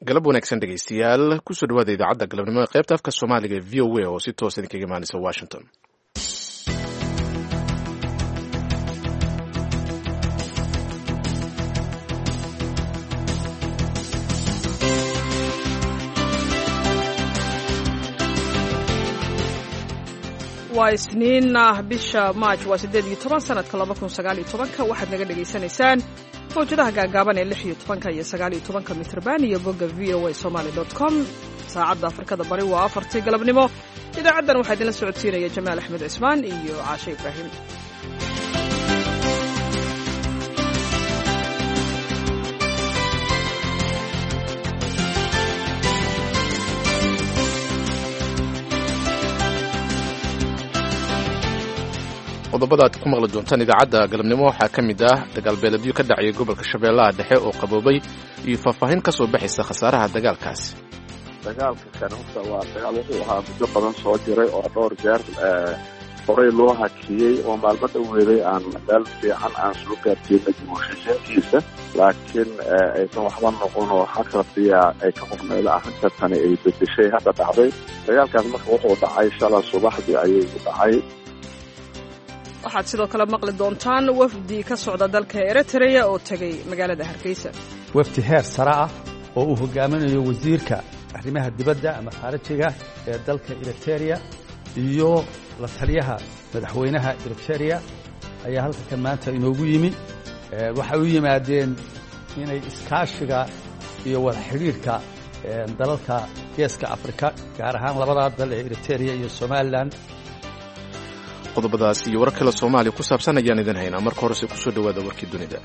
galab wanaagsan dhegaystayaal kusoo dhawaada idaacadda galabnimo ee qaybta afka soomaaliga ee v o a oo si toos idinkaga imaanaysa washington. waa isniin bisha maaj waa 18 sanadka 2019 waxaad naga dhegaysanaysaan mawjadaha gaagaaban ee 16 iyo 19 mitrban iyo bogga voasomali.com. saacadda afrikada bari waa 4 galabnimo. idaacaddan waxaa idinla socodsiinaya jamaal axmed cismaan iyo caashe ibraahim. qodobada aad ku maqli doontaan idaacadda galabnimo waxaa ka mid ah dagaalbeeladyo ka dhacaya gobolka shabeellaha dhexe oo qaboobay iyo faahfaahin ka soo baxaysa khasaaraha dagaalkaasi. dagaalka kan horta waa dagaal wuxuu ahaa muddo badan soo jiray oo dhowr jeer horey loo hakiyey oo maalmo dhaweeday aan meel fiican aan soo gaarsiinay dimuushashankiisa, laakiin aysan waxba noqon oo xakradiya ay ka qornayda arrinta tani ay bedeshay hadda dhacday. dagaalkaas marka wuxuu dhacay shalay subaxdii ayay u dhacay. waxaad sidoo kale maqli doontaan wafdi ka socda dalka Eritrea oo tagay magaalada Hargeysa. wafdi heer sare ah oo uu hogaaminayo wasiirka arrimaha dibadda ama khaarijiga ee dalka Eritrea iyo la taliyaha madaxweynaha Eritrea ayaa halkan maanta inoogu yimi. waxay u yimaadeen inay iskaashiga iyo wada xiriirka dalalka geeska Afrika gaar ahaan labada dal ee Eritrea iyo Somaliland. qodobadaas iyo warar kale Soomaaliya ku saabsan ayaan idin haynaa. marka horese ku soo dhawaada warkii dunida.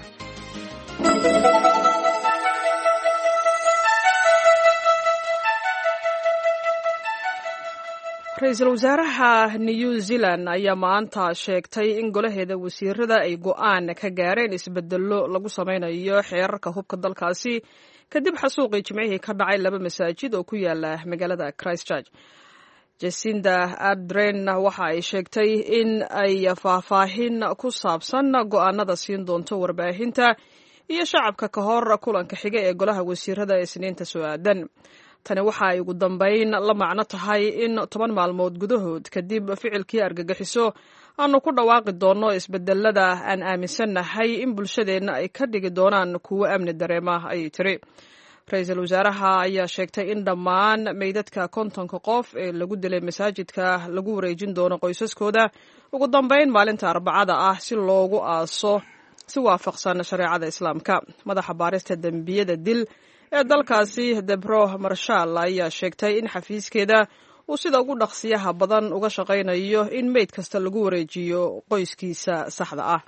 ra-iisul wasaaraha New Zealand ayaa maanta sheegtay in golaheeda wasiirada ay go'aan ka gaareen isbedello lagu samaynayo xeerarka hubka dalkaasi kadib xasuuqii jimcihii ka dhacay 2 masaajid oo ku yaala magaalada Christchurch. Jacinda Ardern waxa ay sheegtay in ay faahfaahin ku saabsan go'aanada siin doonto warbaahinta iyo shacabka ka hor kulanka xiga ee golaha wasiirada ee Isniinta soo aadan. tani waxa ay ugu dambayn la macno tahay in 10 maalmood gudahood kadib ficilkii argagixiso aanu ku dhawaaqi doono isbedelada aan aaminsanahay in bulshadeenna ay ka dhigi doonaan kuwo amni dareema ayay tiri. ra-iisul wasaaraha ayaa sheegtay in dhammaan meydadka 50 qof ee lagu dilay masaajidka lagu wareejin doono qoysaskooda ugu dambayn maalinta Arbacada ah si loogu aaso si waafaqsan shareecada Islaamka. madaxa baarista dambiyada dil ee dalkaasi Debro Marshall ayaa sheegtay in xafiiskeeda uu sida ugu dhaqsiyaha badan uga shaqaynayo in meyd kasta lagu wareejiyo qoyskiisa saxda ah.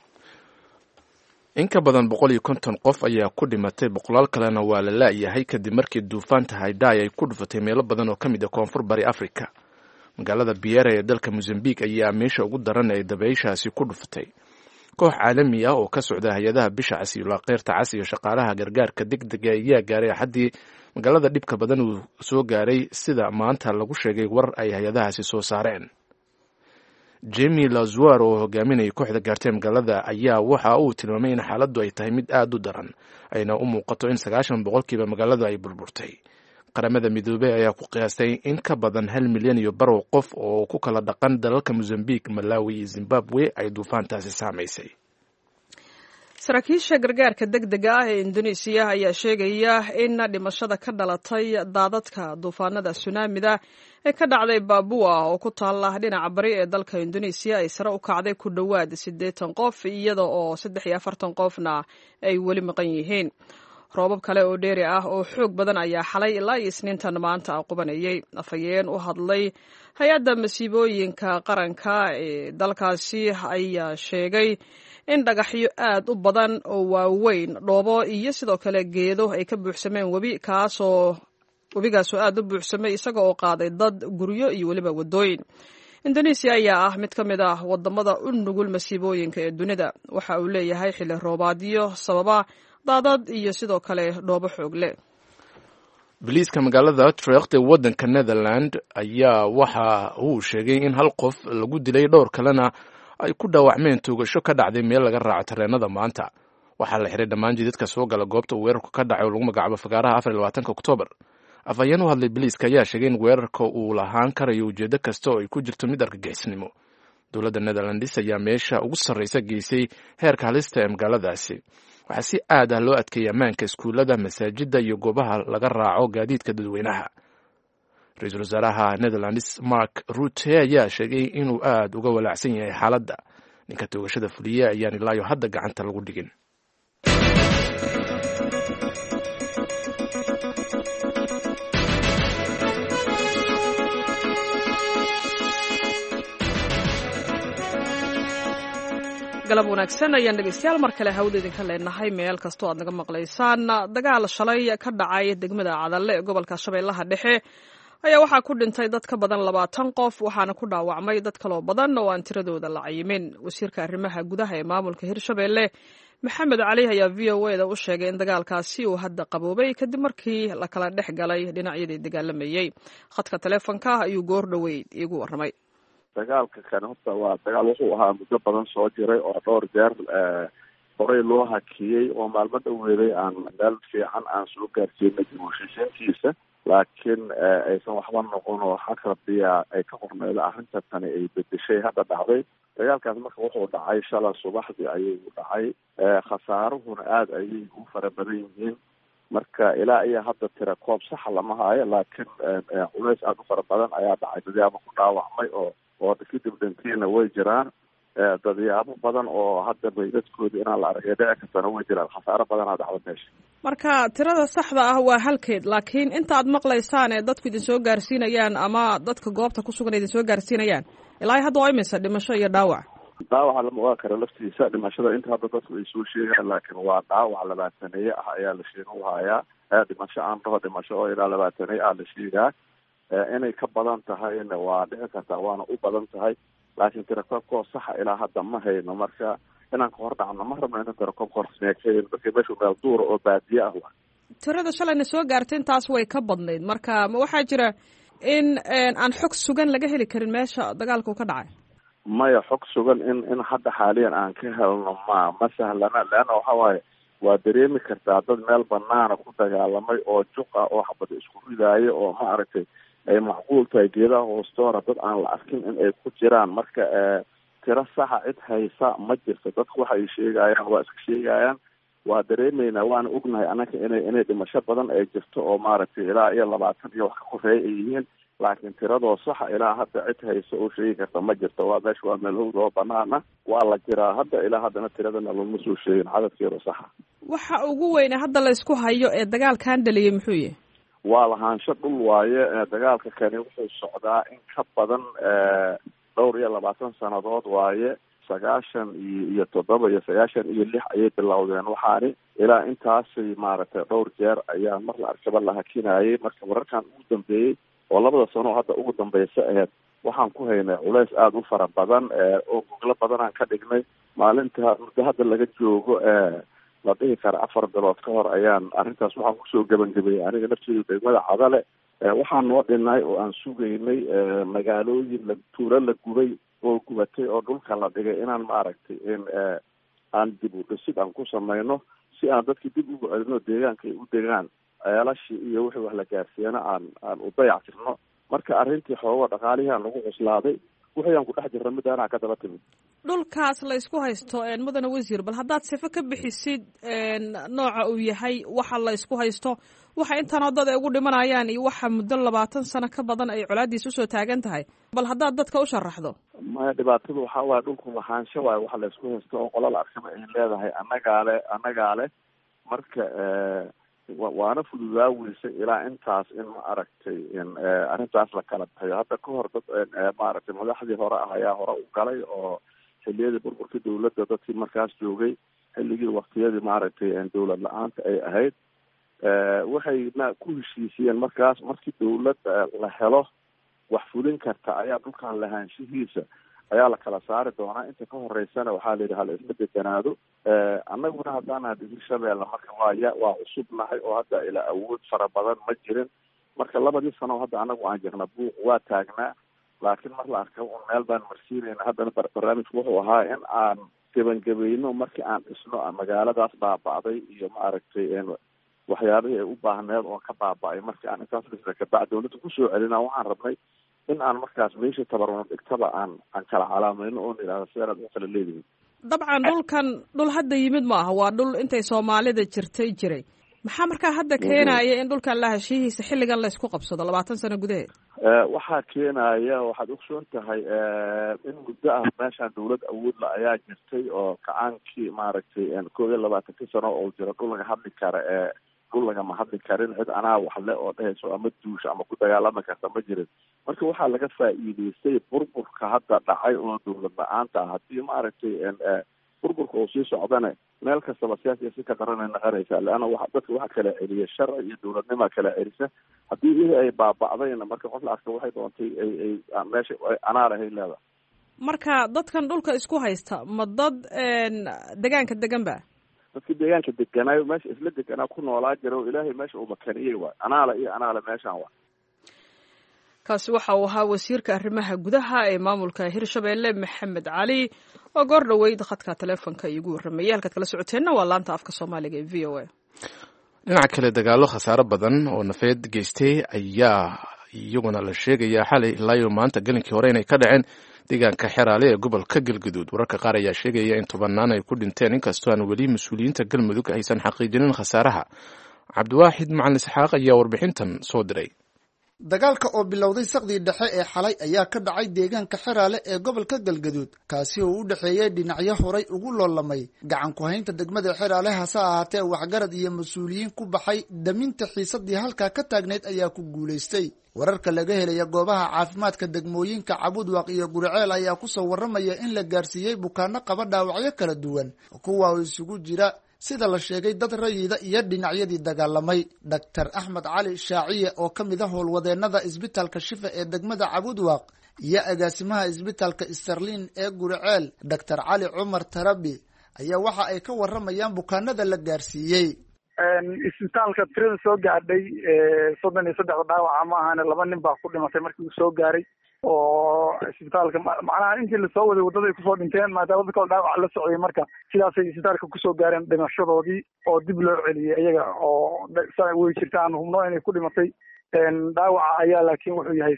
in ka badan 150 qof ayaa ku dhimatay, boqolaal kalena waa la laayahay kadib markii duufaanta Haydai ay ku dhufatay meelo badan oo ka mid ah koonfur bari Afrika. magaalada Beira ee dalka Mozambique ayaa meesha ugu daran ee dabayshaasi ku dhufatay. koox caalami ah oo ka socda hay'adaha bisha cas iyo laqeyrta cas iyo shaqaalaha gargaarka degdega ayaa gaaray xaddii magaalada dhibka badan uu soo gaaray sida maanta lagu sheegay war ay hay'adahaasi soo saareen. Jamie Lazuar oo hogaaminaya kooxda gaartay magaalada ayaa waxa uu tilmaamay in xaaladdu ay tahay mid aad u daran, ayna u muuqato in 90% magaaladu ay burburtay. qaramada midoobay ayaa ku qiyaastay in ka badan 1 milyan iyo barow qof oo ku kala dhaqan dalalka Mozambique, Malawi iyo Zimbabwe ay duufaantaasi saamaysay. saraakiisha gargaarka degdega ah ee Indonesia ayaa sheegaya in dhimashada ka dhalatay daadadka duufaanada tsunamida ee ka dhacday Papua oo ku taala dhinaca bari ee dalka Indonesia ay sare u kacday ku dhawaad 80 qof iyada oo 43 qofna ay weli maqan yihiin. roobab kale oo dheeri ah oo xoog badan ayaa xalay ilaa Isniintan maanta qubanayay. afhayeen u hadlay hay-adda masiibooyinka qaranka ee dalkaasi ayaa sheegay in dhagaxyo aad u badan oo waaweyn, dhoobo iyo sidoo kale geedo ay ka buuxsameen webigaasoo aad u buuxsamay isaga oo qaaday dad, guryo iyo weliba wadooyin. Indonesia ayaa ah mid ka mid ah wadamada u nugul masiibooyinka ee dunida. waxa uu leeyahay xilli roobaadyo sababa daadad iyo sidoo kale dhoobo xoog leh. Booliiska magaalada Utrecht ee waddanka Netherland ayaa waxa uu sheegay in 1 qof lagu dilay, dhowr kalena ay ku dhaawacmeen tuugasho ka dhacday meel laga raaco tareenada maanta. waxaa la xiray dhammaan jidadka soo gala goobta uu weerarku ka dhacay oo lagu magacaabo fagaaraha 24 Oktoobar. afhayeen u hadlay biliiska ayaa sheegay in weerarka uu lahaan karayo ujeedo kasta oo ay ku jirto mid argagixisnimo. dowladda Netherlands ayaa meesha ugu sarreysa geysay heerka halista ee magaaladaasi. waxaa si aad ah loo adkeeyay ammaanka iskuulada, masaajida iyo goobaha laga raaco gaadiidka dadweynaha. ra-iisul wasaaraha Netherlands Mark Rutte ayaa sheegay inuu aad uga walaacsan yahay xaaladda. ninka toogashada fuliye ayaan ilaayo hadda gacanta lagu dhigin. galab wanaagsan ayaan dhegeystayaal mar kale hawada idinka leenahay meel kastoo aad naga maqlaysaan. dagaal shalay ka dhacay degmada Cadalle ee gobolka Shabeellaha Dhexe ayaa waxaa ku dhintay dad ka badan 20 qof, waxaana ku dhaawacmay dad kaloo badan oo aan tiradooda la cayimin. wasiirka arrimaha gudaha ee maamulka Hirshabeelle Maxamed Cali ayaa VOA-da u sheegay in dagaalkaasi uu hadda qaboobay kadib markii la kala dhex galay dhinacyadii dagaalamayay. khadka taleefanka ayuu goor dhaweyd iigu warramay. dagaalka kan horta waa dagaal wuxuu ahaa muddo badan soo jiray oo dhowr jeer horey loo hakiyey oo maalmo dhaweeday aan meel fiican aan soo gaarsiinay heshiisiintiisa, laakiin aysan waxba noqon oo xag rabbiya ay ka qorneeda arrinta tani ay bedeshay hadda dhacday. dagaalkaas marka wuxuu dhacay shalay subaxdii ayuu dhacay. khasaaruhuna aada ayay u fara badan yihiin. marka ilaa iyo hadda tira koob saxa lama hayo, laakiin culays aada u fara badan ayaa dhacay. dadyaabo ku dhaawacmay oo kadib dhantiina way jiraan. dadyaabo badan oo hadda baydadkooda inaan la aragay dhici kartana way jiraan. khasaaro badanaa dhacda meesha. marka tirada saxda ah waa halkeed, laakiin inta aad maqlaysaan ee dadku idin soo gaarsiinayaan ama dadka goobta ku sugan idin soo gaarsiinayaan ilaa hadda waa imisa dhimasho iyo dhaawac? dhaawaca lama ogaan karo laftiisa. dhimashada inta hadda dadku ay soo sheegaan, laakiin waa dhaawac 20 ah ayaa la sheega u hayaa. dhimasho aan dhaho dhimasho oo ilaa 20 ah la sheegaa. inay ka badan tahayna waa dhici kartaa, waana u badan tahay, laakiin tirakoobkoo saxa ilaa hadda ma hayno. marka inaan ka hor dhacno ma rabno in tirakoobka horsneegsayn, marka meeshu meel duura oo baadiye ah waa. tirada shalayna soo gaartay intaas way ka badnayd. marka ma waxaa jira in aan xog sugan laga heli karin meesha dagaalku ka dhacay? maya, xog sugan in hadda xaaliyan aan ka helno ma sahlana. leanna waxa waaye waa dareemi kartaa dad meel banaana ku dagaalamay oo juqa oo xabada isku ridaayo oo ma aragtay ay macquul tahay geedaha hoostoora dad aan la arkin in ay ku jiraan. marka tiro saxa cid haysa ma jirto. dadku waxay sheegayaan waa iska sheegayaan. waa dareemeynaa, waana ognahay anaka inay dhimasho badan ay jirto oo maaragtay ilaa iyo 20 iyo wax ka koreeya ay yihiin, laakiin tiradoo saxa ilaa hadda cid haysa oo sheegi karta ma jirto. waa meesha waa meel howd oo banaana, waa la jiraa hadda ilaa haddana tiradana lama soo sheegin cadadkeeda saxa. waxa ugu weyne hadda la isku hayo ee dagaalkan dhaliyay muxuu yahay? waa lahaansho dhul waaye. dagaalka kani wuxuu socdaa in ka badan dhowr iyo 20 sannadood waaye. 97 iyo 96 ayay bilowdeen waxaani. ilaa intaasay maaragtay dhowr jeer ayaa mar la arkaba la hakinayay. marka wararkan ugu dambeeyey oo 2 sano hadda ugu dambeysa aheyd waxaan ku haynay culays aada u fara badan oo goglo badanaan ka dhignay. maalinta muddo hadda laga joogo la dhihi kara 4 bilood ka hor ayaan arrintaas waxaan kusoo gebangebayay aniga nafteedu degmada Cadale. waxaan noo dhinay oo aan sugaynay magaalooyin tuulo la gubay oo gubatay oo dhulka la dhigay inaan maaragtay in aan dib u dhisid aan ku samayno si aan dadkii dib ugu celino deegaanka ay u degaan ceelashii iyo wixii wax la gaarsiiyana aan u dayactirno. marka arrintii xoogo dhaqaalihii aan lagu cuslaaday wixii aan ku dhex jirna midaanaa ka daba timid. dhulkaas la isku haysto mudane wasiir, bal haddaad sifo ka bixisid nooca uu yahay waxa la isku haysto, waxa intaan dad ay ugu dhimanayaan iyo waxa muddo 20 sano ka badan ay colaadiis usoo taagan tahay, bal haddaad dadka u sharaxdo. maya, dhibaatadu waxaa waaye dhulku lahaansho waaye waxa la isku haysto oo qolal arkaba ay leedahay annagaa le. marka waana fududaa weysay ilaa intaas in ma aragtay in arrintaas la kala bixiyo. hadda ka hor dad maaragtay madaxdii hore ah ayaa hore u galay oo xiliyadii burburka dawladda dadkii markaas joogay, xilligii waktiyadii maaragtay dawlad la-aanta ay ahayd, waxayna ku heshiisiyeen markaas markii dawlad la helo wax fulin karta ayaa dhulkan lahaanshihiisa ayaa la kala saari doonaa. inta ka horeysana waxaa la yidhi hala isla deganaado. annaguna haddaana Hirshabeelle marka waa cusubnahay oo hadda ilaa awood fara badan ma jirin. marka 2 sano hadda anagu aan jirna buuq waa taagnaa, laakiin mar la arka un meel baan marsiinayna. haddana barnaamijku wuxuu ahaa in aan gebangabayno markii aan dhisno magaaladaas baaba'day iyo maaragtay waxyaabihii ay u baahneed oo ka baaba'ay markii aan intaas dhisna kabacdi dawladda kusoo celina waxaan rabnay in aan markaas meesha tabarno dhigtaba aan kala calaamayno oo nidhahdo sidaad u kala leedihin dabcan dhul hadda yimid ma aha waa dhul intay soomaalida jirtay jiray maxaa markaa hadda keenaya in dhulkan la heshiihiisa xilligan laysku qabsado 20 sano gudaheed waxaa keenaya waxaad ogsoon tahay in muddo ah meeshaan dawlad awood la ayaa jirtay oo kacaankii maaragtay 21 sano oo jira dhul laga hadli kara dhul lagama hadli karin cid anaa waxle oo dhehayso ama duusha ama ku dagaalami karta ma jirin marka waxaa laga faa'iidaystay burburka hadda dhacay oo dawlad la-aanta ah haddii maaragtay burburka oo sii socdana meel kastaba siyaasiya si ka daranay naqanaysaa leanna dadka waxa kala celiya sharci iyo dawladnima kala celisa haddii iyada ay baaba'dayna marka qof la arka waxay doontay ay meesha anaa lahay leeda marka dadkan dhulka isku haysta ma dad deegaanka degan ba dadkii deegaanka deganaayo meesha isla deganaa ku noolaa jira oo ilaahay meesha uu makaniyey waay anaala iyo anaala meeshaan waay kaasi waxa uu ahaa wasiirka arrimaha gudaha ee maamulka Hirshabelle Maxamed Cali oo goor dhaweyd khadka telefoonka igu warramay halka kala socoteenna waa laanta afka Soomaaliga ee VOA dhinaca kale dagaalo khasaare badan oo nafeed geystay ayaa iyaguna la sheegaya xalay ilaa maanta galinkii hore inay ka dhaceen deegaanka Xeraale ee gobolka Galgaduud wararka qaar ayaa sheegaya in tobanaan ay ku dhinteen inkastoo aan weli mas'uuliyiinta Galmudug aysan xaqiijinin khasaaraha Cabdiwaaxid Macalin Isxaaq ayaa warbixintan soo diray dagaalka oo bilowday saqdii dhexe ee xalay ayaa ka dhacay deegaanka Xeraale ee gobolka Galgaduud kaasi oo u dhaxeeyay dhinacyo horay ugu loolamay gacan ku haynta degmada Xeraale hase ahaatee waxgarad iyo mas'uuliyiin ku baxay daminta xiisadii halka ka taagneed ayaa ku guuleystay wararka laga helay goobaha caafimaadka degmooyinka Cabudwaaq iyo Gurceel ayaa ku soo waramaya in la gaarsiiyay bukaanno qaba dhaawacyo kala duwan kuwa isugu jira sida la sheegay dad rayida iyo dhinacyadii dagaalamay Dr. Axmed Cali Shaaciye oo kamid ah howlwadeenada isbitaalka Shifa ee degmada Cabudwaaq iyo agaasimaha isbitaalka Sterling ee Gurceel Dr. Cali Cumar Tarabi ayaa waxa ay ka waramayaan bukaanada la gaarsiiyay isbitaalka tirada soo gaadhay 33 dhaawac ma ahan 2 nin baa ku dhimatay markii uu soo gaaray oo isbitaalka macnaha intii la soo waday wadada ay ku soo dhinteen maadaama dadka dhaawac la socday marka sidaas ay isbitaalka ku soo gaareen dhimashadoodii oo dib loo celiyay iyaga oo way jirtaan hubno inay ku dhimatay dhaawaca ayaa laakiin wuxuu yahay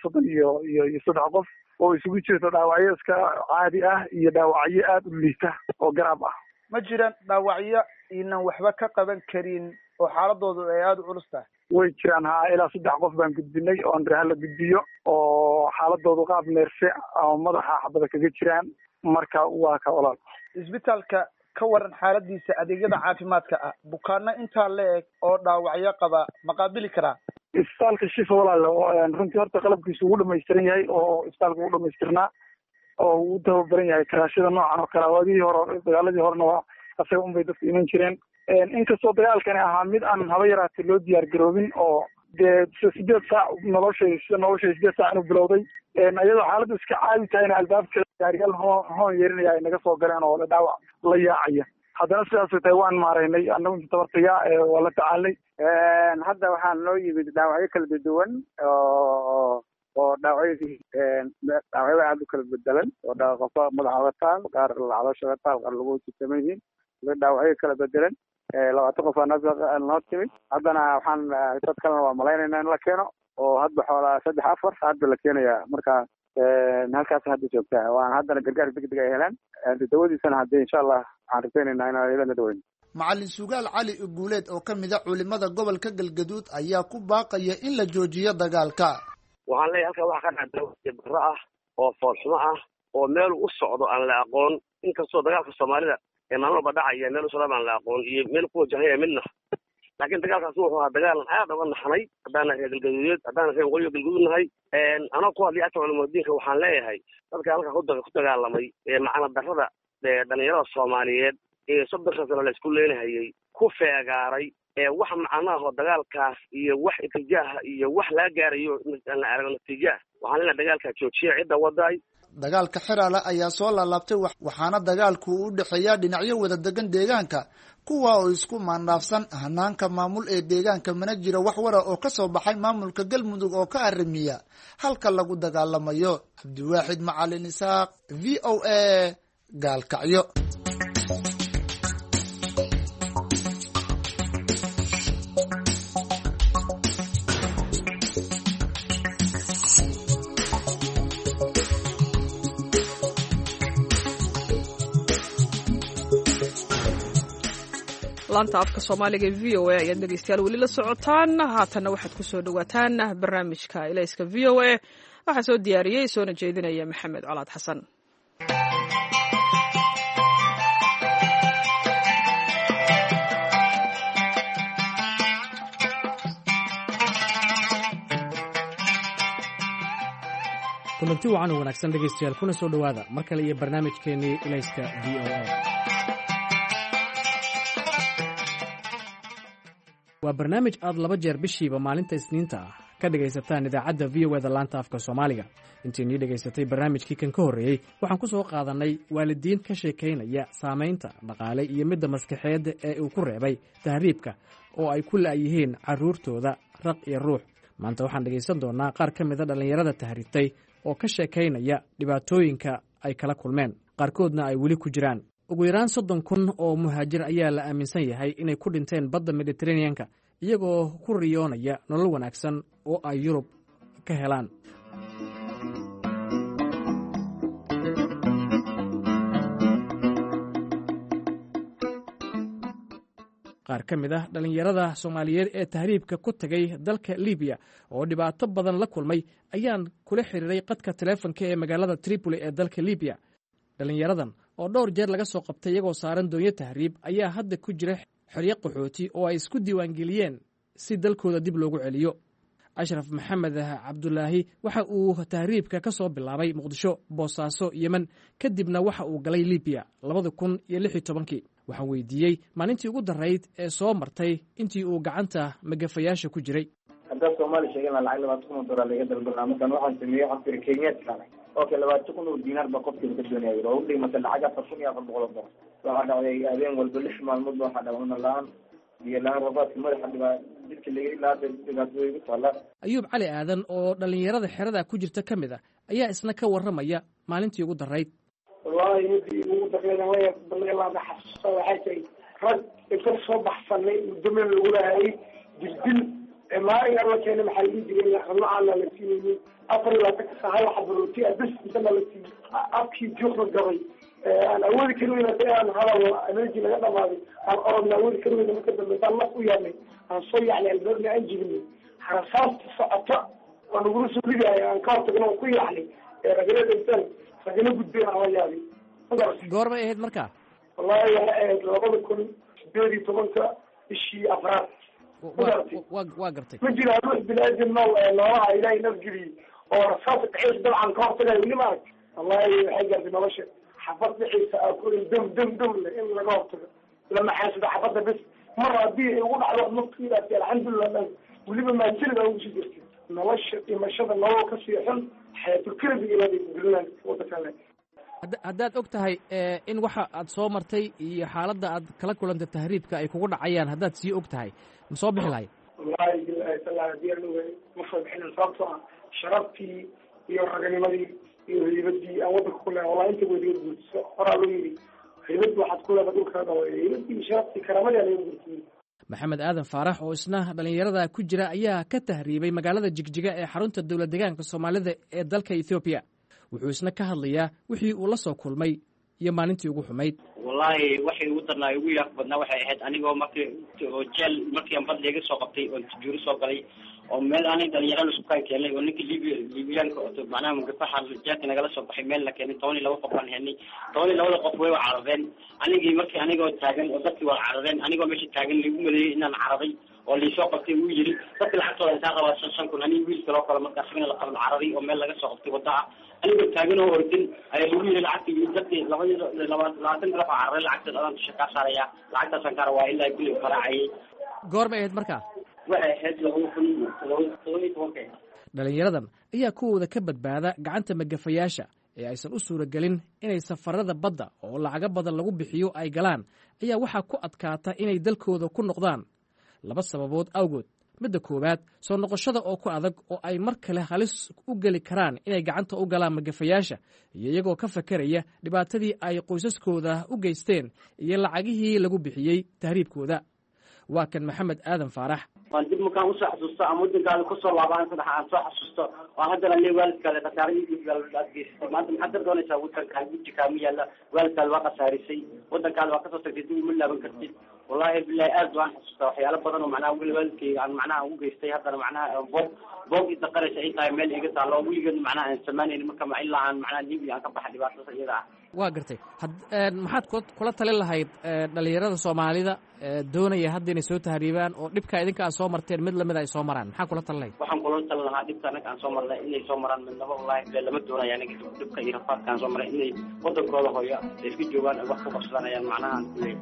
3 qof oo isugu jirta dhaawacyo iska caadi ah iyo dhaawacyo aad u liita oo garab ah ma jiraan dhaawacyo inaan waxba ka qaban karin oo xaaladoodu ay aad u culus tahay way jiraan ilaa 3 qof baan gudbinay oo aan la gudbiyo oo xaaladoodu qaab neerse oo madaxa xabada kaga jiraan marka waa ka walaal isbitaalka ka waran xaaladiisa adeegyada caafimaadka ah bukaanna inta leeg oo dhaawacyo qaba ma qaabili karaa isbitaalka Shifa walaal runtii horta qalabkiisu ugu dhameystiran yahay oo isbitaalka ugu dhameystirnaa oo uu tababaran yahay karaashada noocan oo kala wadii hore dagaaladii horena waa asaga unbay dadku iman jireen inkastoo dagaalkani ahaa mid aan haba yaraatay loo diyaar garoobin oo dee 8 saac nolosha 8 saac inuu bilowday iyadoo xaaladdu iska caadi tahay in albaabka gaariyaal hoon yeerinaya ay naga soo galeen oo dhaawac la yaacaya haddana sidaas tahay waan maaraynay annagu inta tabartaya waa la tacaalnay hadda waxaa noo yimid dhaawacyo kala duwan oo dhaawacyadii dhaawacyada aad u kala bedelan oo qofka madaxa uga taal qaar caloosha uga taal qaar lagu jitaman yihiin dhaawacyo kala bedelan 20 qof noo timid haddana waxaan dad kalena waa malaynayna in la keeno oo hadba xoolaa 3-4 hadda la keenaya marka halkaas hadda joogtaa waan haddana gargaar degdeg ay helaan dawadiisana hadda insha Allah waxaan rajaynaynaa inaan iyadana daweyn Macalin Sugaal Cali Uguuleed oo kamid ah culimada gobolka Galgaduud ayaa ku baaqaya in la joojiyo dagaalka waxaan leeyahay halka waxa ka dhacay barra ah oo foolxumo ah oo meel u socdo aan la aqoon inkastoo dagaalka Soomaalida ee maalmo dhacaya meel u socdo aan la aqoon iyo meel ku wajahay midna laakiin dagaalkaas wuxuu ahaa dagaal aad uga naxnay hadana Galgaduud hadana waqooyi Galgaduudnahay anoo ku hadlay afar culimadiinka waxaan leeyahay dadka halka ku dagaalamay ee macna darrada dhalinyarada Soomaaliyeed ee 30 sano la isku leenahayay ku feegaaray wax macnaha dagaalkaas iyo wax itijaah iyo wax la gaarayo aan aragno natiijada waxaan leeyahay dagaalka joojiye cid waday dagaalka Xeraale ayaa soo laabtay waxaana dagaalku u dhaxeeya dhinacyo wada degan deegaanka kuwa oo isku maandhaafsan hanaanka maamul ee deegaanka mana jira wax wara oo ka soo baxay maamulka Galmudug oo ka arrimiya halka lagu dagaalamayo Cabdiwaaxid Macalin Isxaaq VOA Gaalkacyo laanta afka soomaaliga v o a ayaad dhegeystayaal weli la socotaan. haatanna waxaad ku soo dhawaataan barnaamijka ilayska v o a waxaa soo diyaariyey soona jeedinaya maxamed colaad xasan. kulanti wacan oo wanaagsan dhegaystayaal kuna soo dhowaada mar kale iyo barnaamijkeennii ilayska v o a. waa barnaamij aad 2 jeer bishiiba maalinta isniinta ah ka dhegaysataan idaacadda v o eda laanta afka soomaaliga. intiinii dhegaysatay barnaamijkii kan ka horreeyey waxaan ku soo qaadannay waalidiin ka sheekaynaya saamaynta dhaqaale iyo midda maskaxeedda ee uu ku reebay tahriibka oo ay ku la'yihiin carruurtooda raq iyo ruux. maanta waxaan dhegaysan doonnaa qaar ka mida dhallinyarada tahriibtay oo ka sheekaynaya dhibaatooyinka ay kala kulmeen, qaarkoodna ay weli ku jiraan. ugu yaraan 30,000 oo muhaajir ayaa la aaminsan yahay inay ku dhinteen badda mediteraneanka iyagoo ku riyoonaya nolol wanaagsan oo ay Yurub ka helaan. qaar ka mid ah dhallinyarada Soomaaliyeed ee tahriibka ku tagay dalka Liibiya oo dhibaato badan la kulmay ayaan kula xiriiray qadka taleefanka ee magaalada Tripoli ee dalka Liibiya. dhallinyaradan oo dhowr jeer laga soo qabtay iyagoo saaran doonyo tahriib ayaa hadda ku jira xeryo qaxooti oo ay isku diiwaangeliyeen si dalkooda dib loogu celiyo. Ashraf Maxamed Cabdulaahi waxa uu tahriibka ka soo bilaabay Muqdisho, Boosaaso, Yemen, kadibna waxa uu galay Liibiya 2016. waxaan weydiiyey maalintii ugu darayd ee soo martay intii uu gacanta magafayaasha ku jiray. haddaad Soomaali sheegana lacag 20,000 dollar laga dalbado markaan waxaan sameeyay xafir Kenyaadka oo kale 20,000 dinar ba qofkii ka doonayay oo u dhigmata lacag 4,400 dollar. waxaa dhacday habeen walba 6 maalmood waxaa dhacday laan iyo laan rafaadka madaxa dadka laga ilaada dhibaatooyin ku taala. Ayuub Cali Aadan oo dhalinyarada xerada ku jirta kamid ah ayaa isna ka waramaya maalintii ugu darayd. wallahi midii ugu darayd way ballan xasuusta waxay rag inta soo baxsanay muddo lagu laayay jildil maalin alla keenay maxay diiday qanacaan la siiyay afar la ka sahay xabruuti bas inta la siiyay afkii joogno gabay aan awoodi karin inaan hadal energy laga dhamaaday aan awoodi karin inaan ka dambeeyo Allah u yaamay aan soo yaacay albaabna aan jibnay xarasaasta socota waan ugu soo dhigay aan ka hortagno ku yaacay ragayada intaan ragayna gudbeen aan yaabay goorma ahayd markaa wallahi ahayd 2018 bishii afraad waa gartay ma jira ruux bilaadan noolaha ilaahay nafgeli oo rasaas dhexeys dabcan ka hortagay weli ma arag wallahi waxay gaartay nolosha xabad dhexeysa ku dam in laga hortago lama xaasida xabada bas mar haddii ugu dhacdo naftiida alxamdulillah weliba ma jirida ugu sii jirtay nolosha dhimashada nolol ka sii xun xayatul kirbi ilaahay gudulan wadakale. haddaad og tahay in waxa aad soo martay iyo xaaladda aad kala kulantay tahriibka ay kugu dhacayaan haddaad sii og tahay ma soo bixi lahayd? wallahi billahi taala diyaar ma soo bixin sababtoo ah sharaftii iyo raganimadii iyo hiibadii aan waddanka ku leeyahay wallahi inta wadiga guurtiso horaa loo yidhi hiibad waxaad ku leedahay dhulka dhawaye hiibadii sharaftii karamadii laga guurtiyey. Maxamed Aadan Faarax oo isna dhalinyarada ku jira ayaa ka tahriibay magaalada Jigjiga ee xarunta dowlad deegaanka Soomaalida ee dalka Ethiopia. wuxuu isna ka hadlayaa wixii uu la soo kulmay iyo maalintii ugu xumayd. wallahi waxay ugu darnaa ugu yaaq badnaa waxay ahayd anigoo markii jeel markii aan badda iga soo qabtay oo juuri soo galay oo meel aanay dhalinyaro isku keenay oo ninkii Liibiyaanka oo macnaha magafaha jeelka nagala soo baxay meel la keenay 12 qof aan helnay 12 qof way carareen anigoo taagan oo dadkii waa carareen anigoo meesha taagan lagu maleeyay inaan cararay oo la soo qabtay uu yiri dadka lacagtooda inta qabaa 5,000 ani wiil kale oo kale markaas in la qaban cararay oo meel laga soo qabtay wada anigoo taagan oo ordin ay lagu yiri lacagtii dadkii 20 qof cararay lacagta aan shaqo saaraya lacagtaas aan karaa waa ilaa kulli faraacay. goorma ahayd markaa? waxay ahayd 2017. dhalinyaradan ayaa kuwooda ka badbaada gacanta magafayaasha ee aysan u suuragelin inay safarada badda oo lacaga badan lagu bixiyo ay galaan ayaa waxaa ku adkaata inay dalkooda ku noqdaan 2 sababood awgood. midda koowaad soo noqoshada oo ku adag oo ay mar kale halis u geli karaan inay gacanta u galaan magafayaasha iyo iyagoo ka fakaraya dhibaatadii ay qoysaskooda u geysteen iyo lacagihii lagu bixiyey tahriibkooda. waa kan Maxamed Aadan Faarax. waan dib markaan usoo xasuusto ama waddankaada kusoo laabaan saddex aan soo xasuusto waan haddana le waalidkaada khasaaradiisa maanta maxaad doonaysaa waddankaada gujikaama yaalla waalidkaada waa khasaarisay waddankaada waa kasoo tagtay dib uma laaban kartid wallahi billahi aad waan xasuustaa waxyaalo badan oo macnaha waalidkayga aan macnaha u geystay haddana macnaha boog inta qarasha ay tahay meel iga taalo weligeed macnaha aan samaynaynin marka ma ilaa aan macnaha libiya aan ka baxa dhibaatada iyada ah. waa gartay maxaad kula talin lahayd dhalinyarada soomaalida doonaya hadda inay soo tahriibaan oo dhibka idinka aad soo marteen mid lamid ay soo maraan maxaa kula talin lahayd? waxaan kula talin lahaa dhibka anaga aan soo marnay inay soo maraan midnaba wallahi billahi lama doonaya anaga dhibka iyo rafaadka aan soo maray inay wadankooda hooyo ay iska joogaan ay wax ku qabsadaan ayaan macnaha aan kuleeyahay.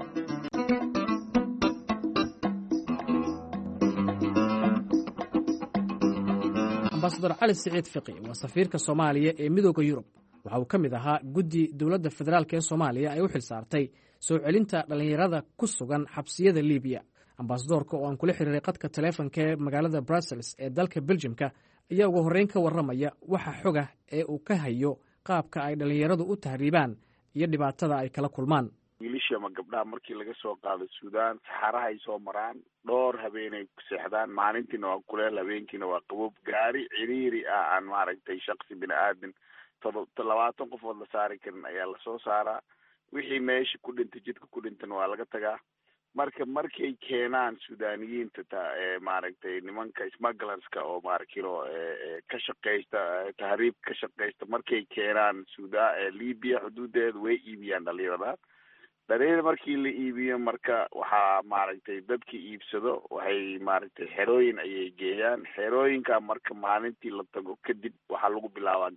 ambasador cali siciid fiqi waa safiirka soomaaliya ee midooda yurub waxa uu ka mid ahaa guddi dowladda federaalk ee soomaaliya ay u xil saartay soo celinta dhallinyarada ku sugan xabsiyada libiya. ambasadorka oo aan kula xiriiray qadka taleefonka ee magaalada brussels ee dalka beljimka ayaa ugu horreyn ka warramaya waxa xoga ee uu ka hayo qaabka ay dhallinyaradu u tahriibaan iyo dhibaatada ay kala kulmaan. wiilasha ama gabdhaha markii laga soo qaado suudaan saxaraha ay soo maraan dhowr habeenay ku seexdaan, maalintiina waa kuleel, habeenkiina waa qaboob. gaari ciriiri ah aan maaragtay shaksi bini aadan 20 qofood la saari karin ayaa lasoo saaraa. wixii meesha ku dhintay jidka ku dhintana waa laga tagaa. markay keenaan suudaniyiinta maaragtay nimanka smugglerska oo maarkilo ka shaqeysta tahriib ka shaqeysta, markay keenaan libiya xuduudeeda way iibiyaan dhalinyarada markii la iibiyo marka waxaa maaragtay dadkii iibsado waxay maaragtay xerooyin ayay geeyaan. xerooyinka marka maalintii la tago kadib waxaa lagu bilaabaa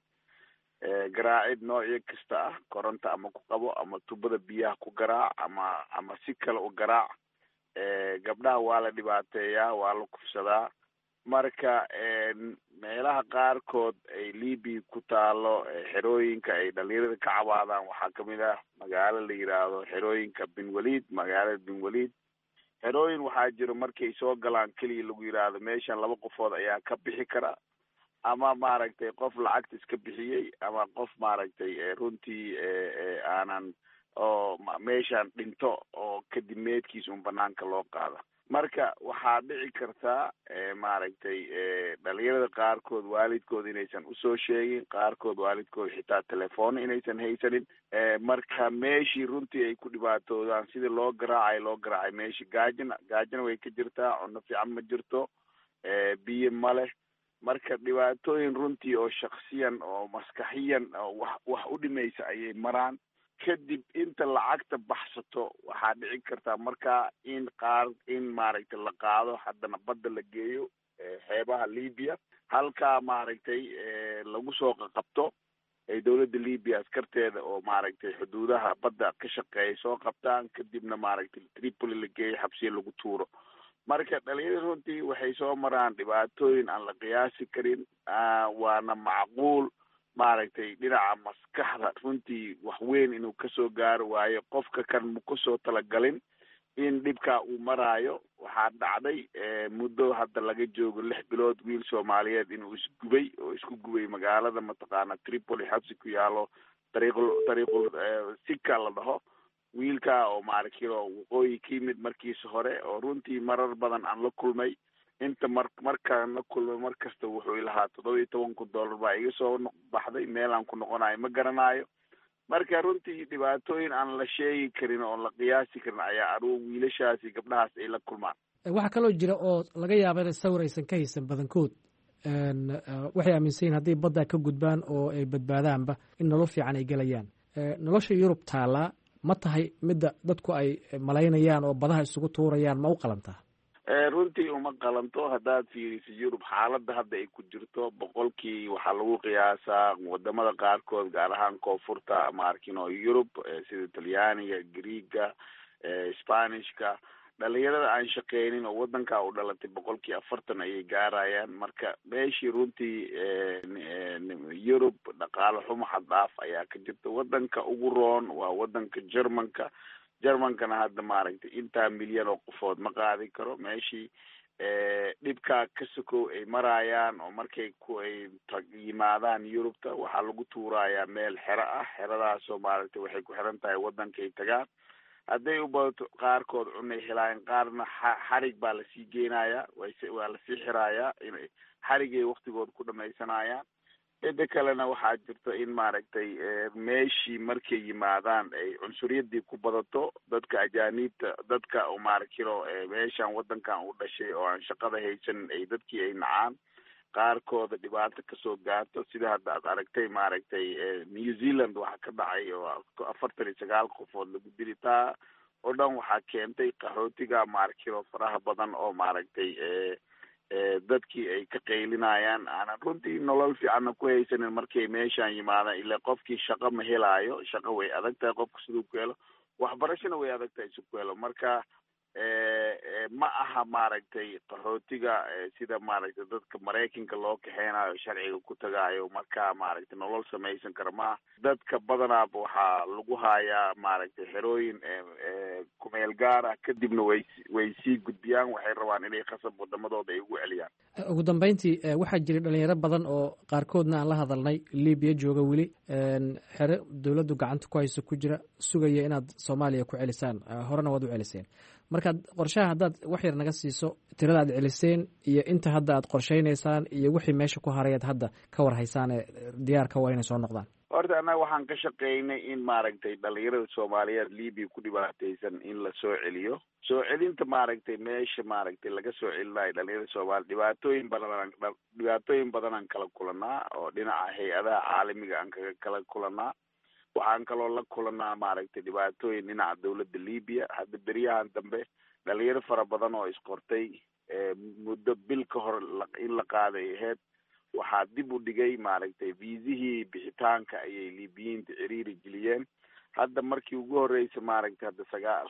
garaacid noocyo kasta ah, koronto ama ku qabo ama tubada biyaha ku garaac ama si kale u garaac. gabdhaha waa la dhibaateeyaa, waa la kufsadaa. marka meelaha qaarkood ay libiya ku taalo xerooyinka ay dhalinyarada ka cabaadaan waxaa kamid ah magaalo la yidhaahdo xerooyinka magaalada binwaliid. xerooyin waxaa jiro markay soo galaan keliya lagu yidhaahdo meeshan 2 qofood ayaa ka bixi kara, ama maaragtay qof lacagta iska bixiyey ama qof maaragtay runtii aanan oo meeshan dhinto oo kadib meedkiisa un banaanka loo qaada. marka waxaa dhici kartaa maaragtay dhalinyarada qaarkood waalidkood inaysan usoo sheegin, qaarkood waalidkood xitaa telefoon inaysan haysanin. marka meeshii runtii ay ku dhibaatoodaan sidii loo garaacay meeshii gaajana way ka jirtaa, cunno fiican ma jirto, biyo ma leh. marka dhibaatooyin runtii oo shaksiyan oo maskaxiyan oo wax u dhimaysa ayay maraan. kadib inta lacagta baxsato waxaa dhici kartaa markaa in maaragtay la qaado haddana badda la geeyo xeebaha libiya, halkaa maaragtay lagu soo qabto ay dowladda libiya askarteeda oo maaragtay xuduudaha badda ka shaqeeya soo qabtaan, kadibna maaragtay Tripoli la geeyo xabsiya lagu tuuro. marka dhalinyarada runtii waxay soo maraan dhibaatooyin aan la qiyaasi karin. waana macquul maaragtay dhinaca maskaxda runtii wax weyn inuu kasoo gaaro waayo qofka kan ma kusoo talagalin in dhibkaa uu maraayo. waxaa dhacday muddo hadda laga joogo 6 bilood wiil Soomaaliyeed inuu isku gubay magaalada mataqaana Tripoli, xabsi ku yaalo dariiqul sika la dhaho. wiilka oo maaragtay waqooyi ka yimid markiisa hore oo runtii marar badan aan la kulmay. inta markaan la kulmay markasta wuxuu ilahaa $17,000 baa iga soo baxday, meel aan ku noqonayo ma garanayo. marka runtii dhibaatooyin aan la sheegi karin oo la qiyaasi karin ayaa wiilashaasi gabdhahaas ay la kulmaan. waxaa kaloo jira oo laga yaaba in sawir aysan ka haysan badankood waxay aaminsan yihin hadday badda ka gudbaan oo ay badbaadaanba in nolol fiican ay gelayaan. nolosha Yurub taallaa ma tahay midda dadku ay malaynayaan oo badaha isugu tuurayaan ma u qalantaa? runtii uma qalanto. haddaad fiiriso Yurub xaaladda hadda ay ku jirto boqolkii waxaa lagu qiyaasaa wadamada qaarkood gaar ahaan koonfurta maarkino Yurub sida Talyaaniga, Greega, Spanishka, dhalinyarada aan shaqeynin oo wadanka u dhalatay 40% ayay gaarayaan. marka meeshii runtii Yurub dhaqaale xumo xad dhaaf ayaa ka jirta. wadanka ugu roon waa wadanka Jermankana hadda maaragtay intaa milyan oo qofood ma qaadi karo. meeshii dhibkaa ka sokow ay marayaan oo markay yimaadaan Yurubta waxaa lagu tuurayaa meel xero ah. xeradaasoo maaragtay waxay ku xiran tahay wadankay tagaan. hadday u badato qaarkood cunay helaayeen, qaarna xarig baa lasii geenayaa, waa lasii xirayaa. xarigay waktigood ku dhamaysanayaan. mida kalena waxaa jirta in maaragtay meeshii markay yimaadaan ay cunsuriyadii ku badato dadka ajaaniibta dadka oo maaragtiro meeshan wadankan u dhashay oo aan shaqada haysanin ay dadkii ay nacaan qaarkooda dhibaato kasoo gaarto sida hadda aad aragtay maaragtay New Zealand waxaa ka dhacay oo 49 qofood lagu dili taa oo dhan waxaa keentay qaxootiga maaragtiro faraha badan oo maaragtay dadkii ay ka qaylinayaan aanan runtii nolol fiicanna ku haysanin markay meeshaan yimaadaan ilaa qofkii shaqo ma helaayo shaqo way adag tahay qofka siduu ku helo waxbarashana way adag tahay si ku helo marka ma aha maaragtay qaxootiga sida maaragtay dadka Mareykanka loo kaxeenayo sharciga ku tagaayo marka maaragtay nolol samaysan kara ma dadka badanaaba waxaa lagu hayaa maaragtay xerooyin kumeel gaar ah kadibna way sii gudbiyaan waxay rabaan inay khasab wadamadooda ay ugu celiyaan ugu dambeyntii waxaa jiray dhalinyaro badan oo qaarkoodna aan la hadalnay Libiya jooga weli xere dawladdu gacanta ku hayso ku jira sugaya inaad Soomaaliya ku celisaan horena waad u celiseen markaad qorshaha haddaad wax yar naga siiso tirada aad celiseen iyo inta hadda aad qorshaynaysaan iyo wixii meesha ku harayaad hadda ka war haysaan ee diyaarka waa inay soo noqdaan horta annaga waxaan ka shaqaynay in maaragtay dhalinyarada Soomaaliyeed Libiya ku dhibaataysan in la soo celiyo soo celinta maaragtay meesha maaragtay laga soo celinayo dhalinyarada Soomaaliyeed dhibaatooyin badan aan kala kulanaa oo dhinaca hay-adaha caalamiga aan kala kulanaa waxaan kaloo la kulanaa maaragtay dhibaatooyin dhinaca dawladda Libiya hadda beryahan dambe dhalinyaro fara badan oo isqortay muddo bil ka hor in la qaaday ahayd waxaa dib u dhigay maaragtay viisihii bixitaanka ayay liibiyiinta ciriiri geliyeen hadda markii ugu horreysay maaragtay hadda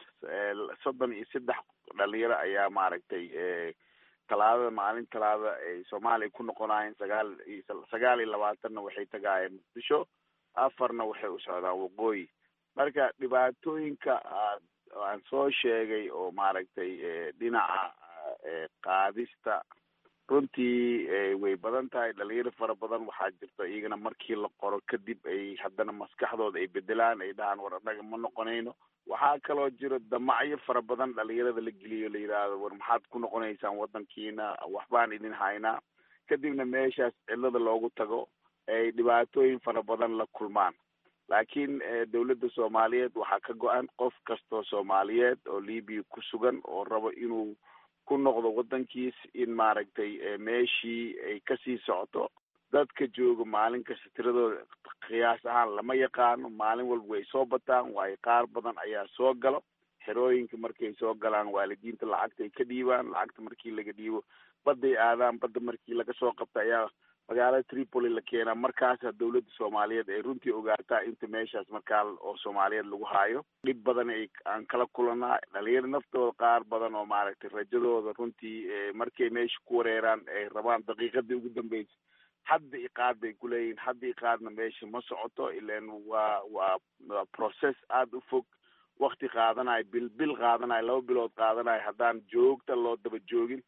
33 dhalinyaro ayaa maaragtay maalin talaada ay Soomaaliya ku noqonayeen 29 waxay tagaayeen Muqdisho 4 waxay u socdaan waqooyi marka dhibaatooyinka aan soo sheegay oo maaragtay dhinaca qaadista runtii way badan tahay dhalinyaro fara badan waxaa jirta iyagana markii la qoro kadib ay haddana maskaxdooda ay bedelaan ay dhahaan war annaga ma noqonayno waxaa kaloo jiro damacyo fara badan dhalinyarada la geliyo la yidhaahdo war maxaad ku noqonaysaan wadankiina waxbaan idin haynaa kadibna meeshaas cidlada loogu tago ay dhibaatooyin fara badan la kulmaan laakiin dawladda Soomaaliyeed waxaa ka go-an qof kastoo Soomaaliyeed oo Libiya ku sugan oo rabo inuu ku noqdo wadankiis in maaragtay meeshii ay kasii socoto dadka jooga maalin kasta tiradooda qiyaas ahaan lama yaqaano maalin walba way soo bataan waayo qaar badan ayaa soo galo xerooyinka markay soo galaan waalidiinta lacagta ay ka dhiibaan lacagta markii laga dhiibo badday aadaan badda markii laga soo qabta ayaa magaalada Tripoli la keenaa markaas dawladda Soomaaliyeed ay runtii ogaataa inta meeshaas markaa oo Soomaaliyeed lagu haayo dhib badan aan kala kulanaa dhalinyaro naftooda qaar badan oo maaragtay rajadooda runtii markay meesha ku wareeraan ay rabaan daqiiqadii ugu dambeysay hadda iqaad bay ku leeyihiin hadda iqaadna meesha ma socoto ilaan waa process aada u fog wakti qaadanayo bil qaadanayo 2 bilood qaadanayo haddaan joogta loo daba joogin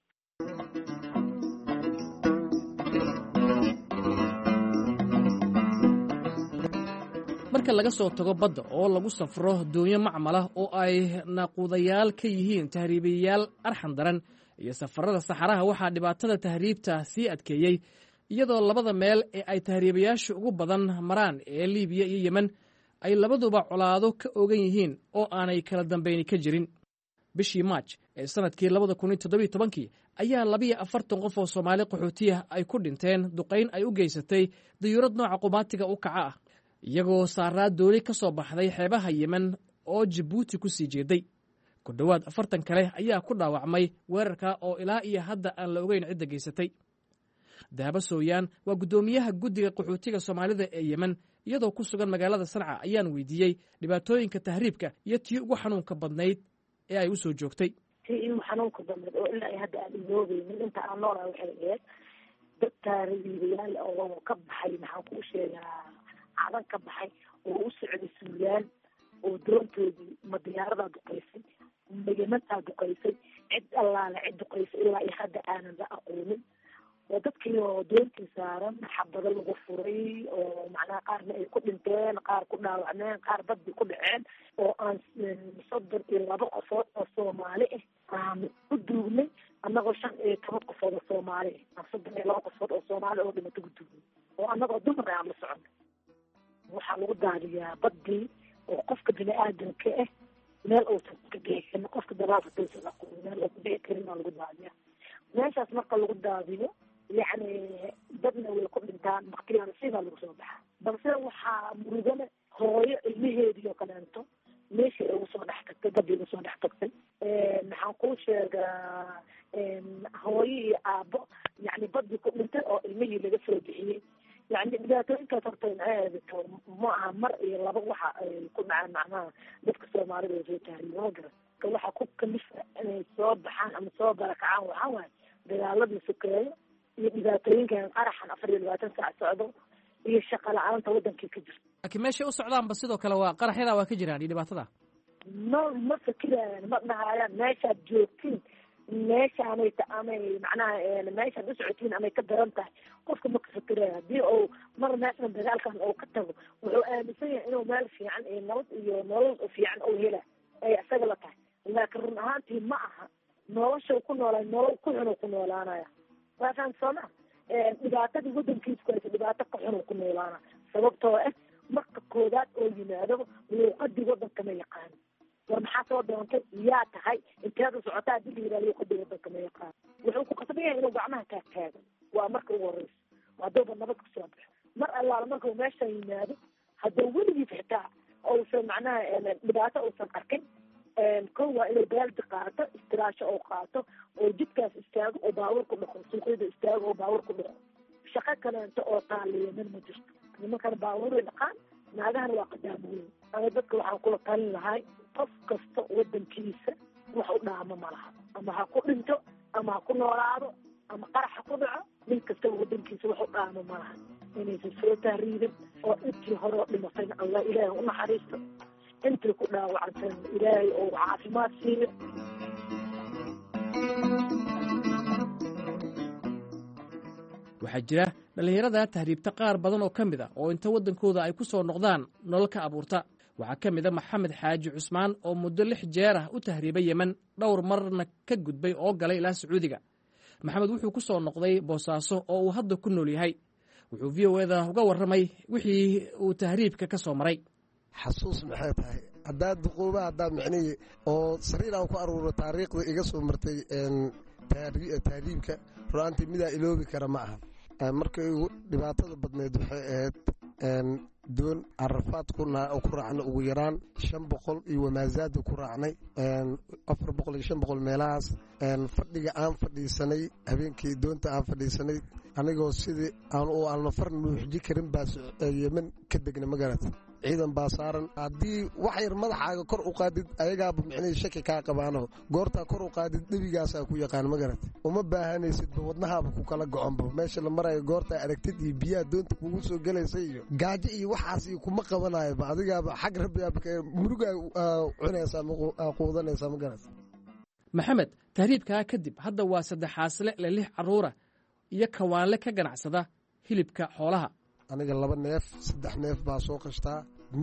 marka laga soo tago badda oo lagu safro doonyo macmal ah oo ay naaquudayaal ka yihiin tahriibayaal arxan daran iyo safarada saxaraha waxaa dhibaatada tahriibta sii adkeeyey iyadoo labada meel ee ay tahriibayaashu ugu badan maraan ee Libiya iyo Yemen ay labaduba colaado ka ogan yihiin oo aanay kala dambayni ka jirin bishii March ee sanadkii 2017 ayaa 42 qof oo Soomaali qaxootiya ay ku dhinteen duqeyn ay u geysatay diyuurad nooca qumaatiga u kaca ah iyagoo saaraa dooli ka soo baxday xeebaha Yemen oo Djibouti ku sii jeeday ku dhawaad 40 kale ayaa ku dhaawacmay weerarka oo ilaa iyo hadda aan la ogeyn cidda geysatay Dahaba Sooyaan waa gudoomiyaha guddiga qaxootiga Soomaalida ee Yemen iyadoo ku sugan magaalada Sanca ayaan weydiiyey dhibaatooyinka tahriibka iyo tii ugu xanuunka badnayd ee ay u soo joogtay tii ugu xanuunka badnayd oo ilaa hadda aan iloobeynin inta aan noolaa waxay ahayd dad tahriibayaal oo ka baxay maxaan kuu sheegaa cadan ka baxay oo u socday Suudaan oo doontoodii ma diyaarada duqeysay ma Yementaa duqeysay cid allaale cid duqeysay ilaa iyo hadda aanan la aqoonin oo dadkii oo doontii saaran xabado lagu furay oo macnaha qaarna ay ku dhinteen qaar ku dhaawacmeen qaar baddi ku dhaceen oo aan 32 qofood oo Soomaali ah u duugnay annagoo 15 qofood oo Soomaali ah 32 qofood oo Soomaali oo dhimatay ku duugnay oo annagoo dumar aan la socono waxaa lagu daadiyaa badii oo qofka bini aadamka ah meel uusan ka bixin qofka daraafatuusan aqoon meel uu ku bixi karin oo lagu daadiya meeshaas marka lagu daadiyo yacni dadna way ku dhintaan baktiyaana sidaa lagu soo baxa balse waxaa murugana hooyo ilmaheedii oo kaleento meeshii ay ugu soo dhex tagtay badii ugu soo dhex tagtay maxaan kuu sheegaa hooyo iyo aabbo yacni badii ku dhintay oo ilmihii laga soo bixiyey yani dhibaatooyinkaas horta maxay ma aha mar iyo laba waxa ay ku dhacaan macnaha dadka soomaalida oo soo taariyo ma garan ka waxa ku kalifa inay soo baxaan ama soo barakacaan waxaa waaye dagaaladii sokeeyo iyo dhibaatooyinkan qaraxan 24 saac socdo iyo shaqo la-aanta wadankii ka jirta laakiin meeshay u socdaanba sidoo kale waa qaraxyada waa ka jiraan iyo dhibaatada ma fikirayaan ma dhahayaan meeshaad joogtiin meeshaanay amay macnaha meeshaad u socotiin amay ka daran tahay qofka ma ka fikiraya haddii uu mar meeshan dagaalkan uu ka tago wuxuu aaminsan yahay inuu meel fiican iyo nabad iyo nolol fiican uu hela ay isaga la tahay laakiin run ahaantii ma aha nolosha ku noolaa nolol ku xun ku noolaanaya waasan sooma dhibaatadii wadankiisa ku haysa dhibaato ka xun ku noolaana sababtoo ah marka koodaad oo yimaado luuqadii wadanka ma yaqaano war maxaa soo doontay yaa tahay inteeda socotaa hadii la yidhahdo luuqadii wadanka ma yaqaano wuxuu ku qasban yahay inuu gacmaha taagtaago waa marka ugu horeysa hadduuba nabad kasoo baxo mar allaala markuu meesha yimaado hadduu weligiis xitaa uusan macnaha dhibaato uusan arkin kow waa inuu baaldi qaato istiraasho oo qaato oo jidkaas istaago oo baawur ku dhaqo suuqyada istaago oo baawur ku dhaqo shaqo kaleento oo taaliyaman ma jirto nimankana baawuray dhaqaan naagahana waa qadaamooyin ama dadka waxaan kula talin lahay qof kasta wadankiisa wax u dhaamo ma laha ama ha ku dhinto ama ha ku noolaado ama qarax ha ku dhaco nin kastaba wadankiisa wax u dhaamo ma laha inaysan soo tahriibin oo intii hore oo dhimatayna allah ilaahay u naxariisto intii ku dhaawacantay ilaahay oo caafimaad siiyo waxaa jira dhallinyarada tahriibta qaar badan oo ka mid a oo inta waddankooda ay ku soo noqdaan nolol ka abuurta waxaa ka mid a maxamed xaaji cusmaan oo muddo 6 jeer ah u tahriibay yemen dhowr marna ka gudbay oo galay ilaa sacuudiga maxamed wuxuu ku soo noqday boosaaso oo uu hadda ku nool yahay wuxuu v o eda uga warramay wixii uu tahriibka ka soo maray xasuus maxay tahay haddaad duquuba haddaad micnihii oo sariir aan ku aruuro taariikhda iga soo martay tahriibka ru'aantii midaa iloobi kara ma aha markay ugu dhibaatada badneed waxay ahayd doon carafaad ku raacnay ugu yaraan 500 iyo wamaazaada ku raacnay 400 iyo 500 meelahaas fadhiga aan fadhiisanay habeenkii doonta aan fadhiisanay anigoo sidii aan u alnafar nuuxji karin baa yemen ka degna magarata ciidan baa saaran haddii wax yar madaxaaga kor u qaadid ayagaaba micnihii shaki kaa qabaano goortaa kor u qaadid dhibigaasaa ku yaqaan magarata uma baahanaysidba wadnahaaba ku kala goconba meesha la marayo goortaa aragtid iyo biyaha doonta kugu soo gelaysa iyo gaajo iyo waxaas iyo kuma qabanayoba adigaaba xag rabbigaaba murugaa cunaysaa quudanaysaa magarata maxamed tahriibkaa kadib hadda waa 3 xaasle le 6 carruura iyo kawaanle ka ganacsada hilibka xoolaha aniga 2 neef 3 neef baa soo qashtaa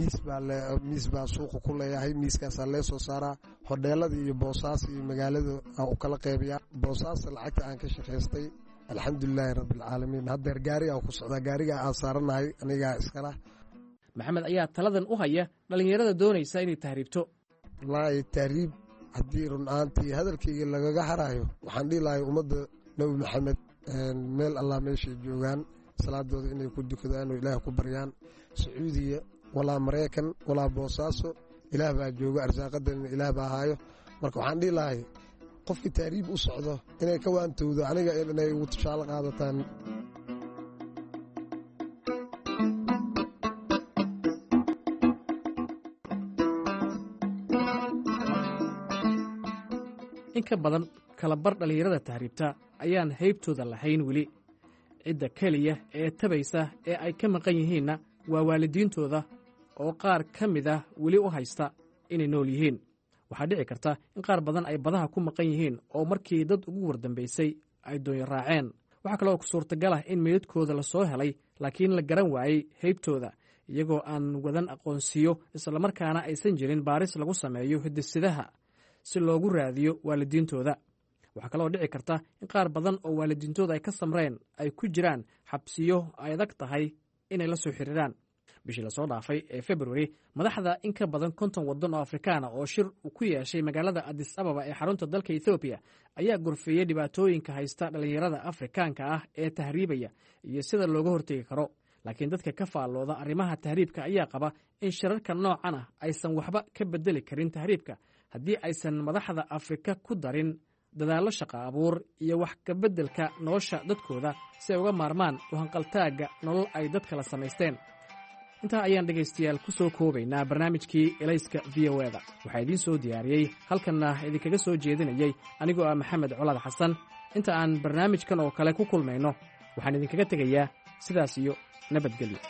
miis baa suuqa ku leeyahay miiskaasaa lee soo saaraa hodheelada iyo boosaas iyo magaalada aan u kala qaybiyaa boosaasta lacagta aan ka shaqaystay alxamdulilaahi rabbilcaalamiin haddeer gaarigaan ku socdaa gaarigaa aan saaranahay anigaa iskala maxamed ayaa taladan u haya dhallinyarada doonaysa inay tahriibto wallaahi tahriib haddii run-aantii hadalkayga lagaga haraayo waxaan dhihi lahay ummadda nebi maxamed meel allah meeshay joogaan salaadooda inay ku dukadaan oo ilaah ku baryaan sacuudiya walaa maraykan walaa boosaaso ilaah baa jooga arsaaqadan ilaah baa haayo marka waxaan dhihi lahay qofkii tahriib u socdo inay ka waantowdo aniga inay ugu tushaalo qaadataan in ka badan kala bar dhallinyarada tahriibta ayaan haybtooda lahayn weli cidda keliya ee tabaysa ee ay ka maqan yihiinna waa waalidiintooda oo qaar ka mid ah weli u haysta inay nool yihiin waxaa dhici karta in qaar badan ay badaha ku maqan yihiin oo markii dad ugu wardambaysay ay doonyo raaceen waxaa kaloo suurtagal ah in meydadkooda la soo helay laakiin la garan waayey haybtooda iyagoo aan wadan aqoonsiyo islamarkaana aysan jirin baaris lagu sameeyo hidisidaha si loogu raadiyo waalidiintooda waxaa kaloo dhici karta in qaar badan oo waalidiintooda ay ka samreen ay ku jiraan xabsiyo ay adag tahay inay la soo xiriiraan. bishii lasoo dhaafay ee februari madaxda in ka badan 50 waddan oo afrikaana oo shir ku yeeshay magaalada Addis Ababa ee xarunta dalka Ethiopia ayaa gorfeeyay dhibaatooyinka haysta dhalinyarada Afrikaanka ah ee tahriibaya iyo sida looga hortagi karo. laakiin dadka ka faallooda arrimaha tahriibka ayaa qaba in shirarka noocan ah aysan waxba ka bedeli karin tahriibka haddii aysan madaxda Afrika ku darin dadaallo shaqo abuur iyo wax ka beddelka nolosha dadkooda si ay uga maarmaan u hanqaltaaga nolol ay dadka la samaysteen. intaa ayaan dhegaystayaal ku soo koobaynaa barnaamijkii Elayska VOA-da. waxaa idiin soo diyaariyey halkanna idinkaga soo jeedinayay anigoo ah Maxamed Colaad Xasan. inta aan barnaamijkan oo kale ku kulmayno waxaan idinkaga tegayaa sidaas iyo nabadgelyo.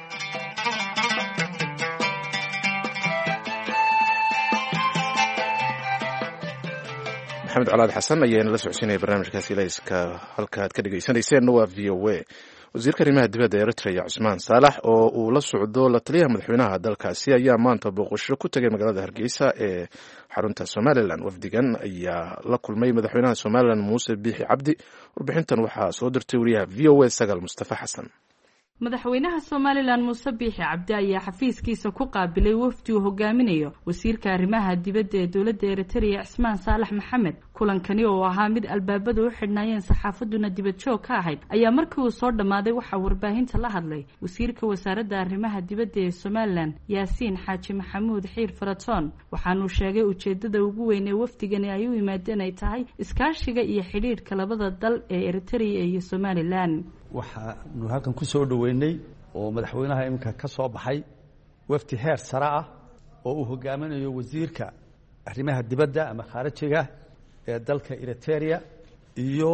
maxamed colaad xasan ayaana la socodsiinaya barnaamijkaasi Elayska. halka aad ka dhegaysanayseena waa VOA. wasiirka arrimaha dibadda Eritrea Cusmaan Saalax oo uu la socdo la taliyaha madaxweynaha dalkaasi ayaa maanta booqasho ku tagay magaalada Hargeysa ee xarunta Somaliland. wafdigan ayaa la kulmay madaxweynaha Somaliland Muuse Biixi Cabdi. warbixintan waxaa soo dirtay wariyaha VOA Sagal Mustafa Xasan. madaxweynaha Somaliland Muuse Biixi Cabdi ayaa xafiiskiisa ku qaabilay wafdi uu hogaaminayo wasiirka arrimaha dibadda ee dowladda Eritrea Cusmaan Saalax Maxamed. kulankani oo ahaa mid albaabada u xidhnaayeen saxaafaduna dibad joog ka ahayd ayaa markii uu soo dhamaaday waxaa warbaahinta la hadlay wasiirka wasaaradda arrimaha dibadda ee Somaliland Yaasiin Xaaji Maxamuud Xiir Faratoon. waxaanuu sheegay ujeedada ugu weyn ee wafdigani ay u yimaadeen ay tahay iskaashiga iyo xidhiidhka labada dal ee Eritrea iyo Somaliland. waxaanu halkan ku soo dhoweynay oo madaxweynaha iminka ka soo baxay wafdi heer sare ah oo uu hogaaminayo wasiirka arrimaha dibadda ama khaarijiga ee dalka Eritrea iyo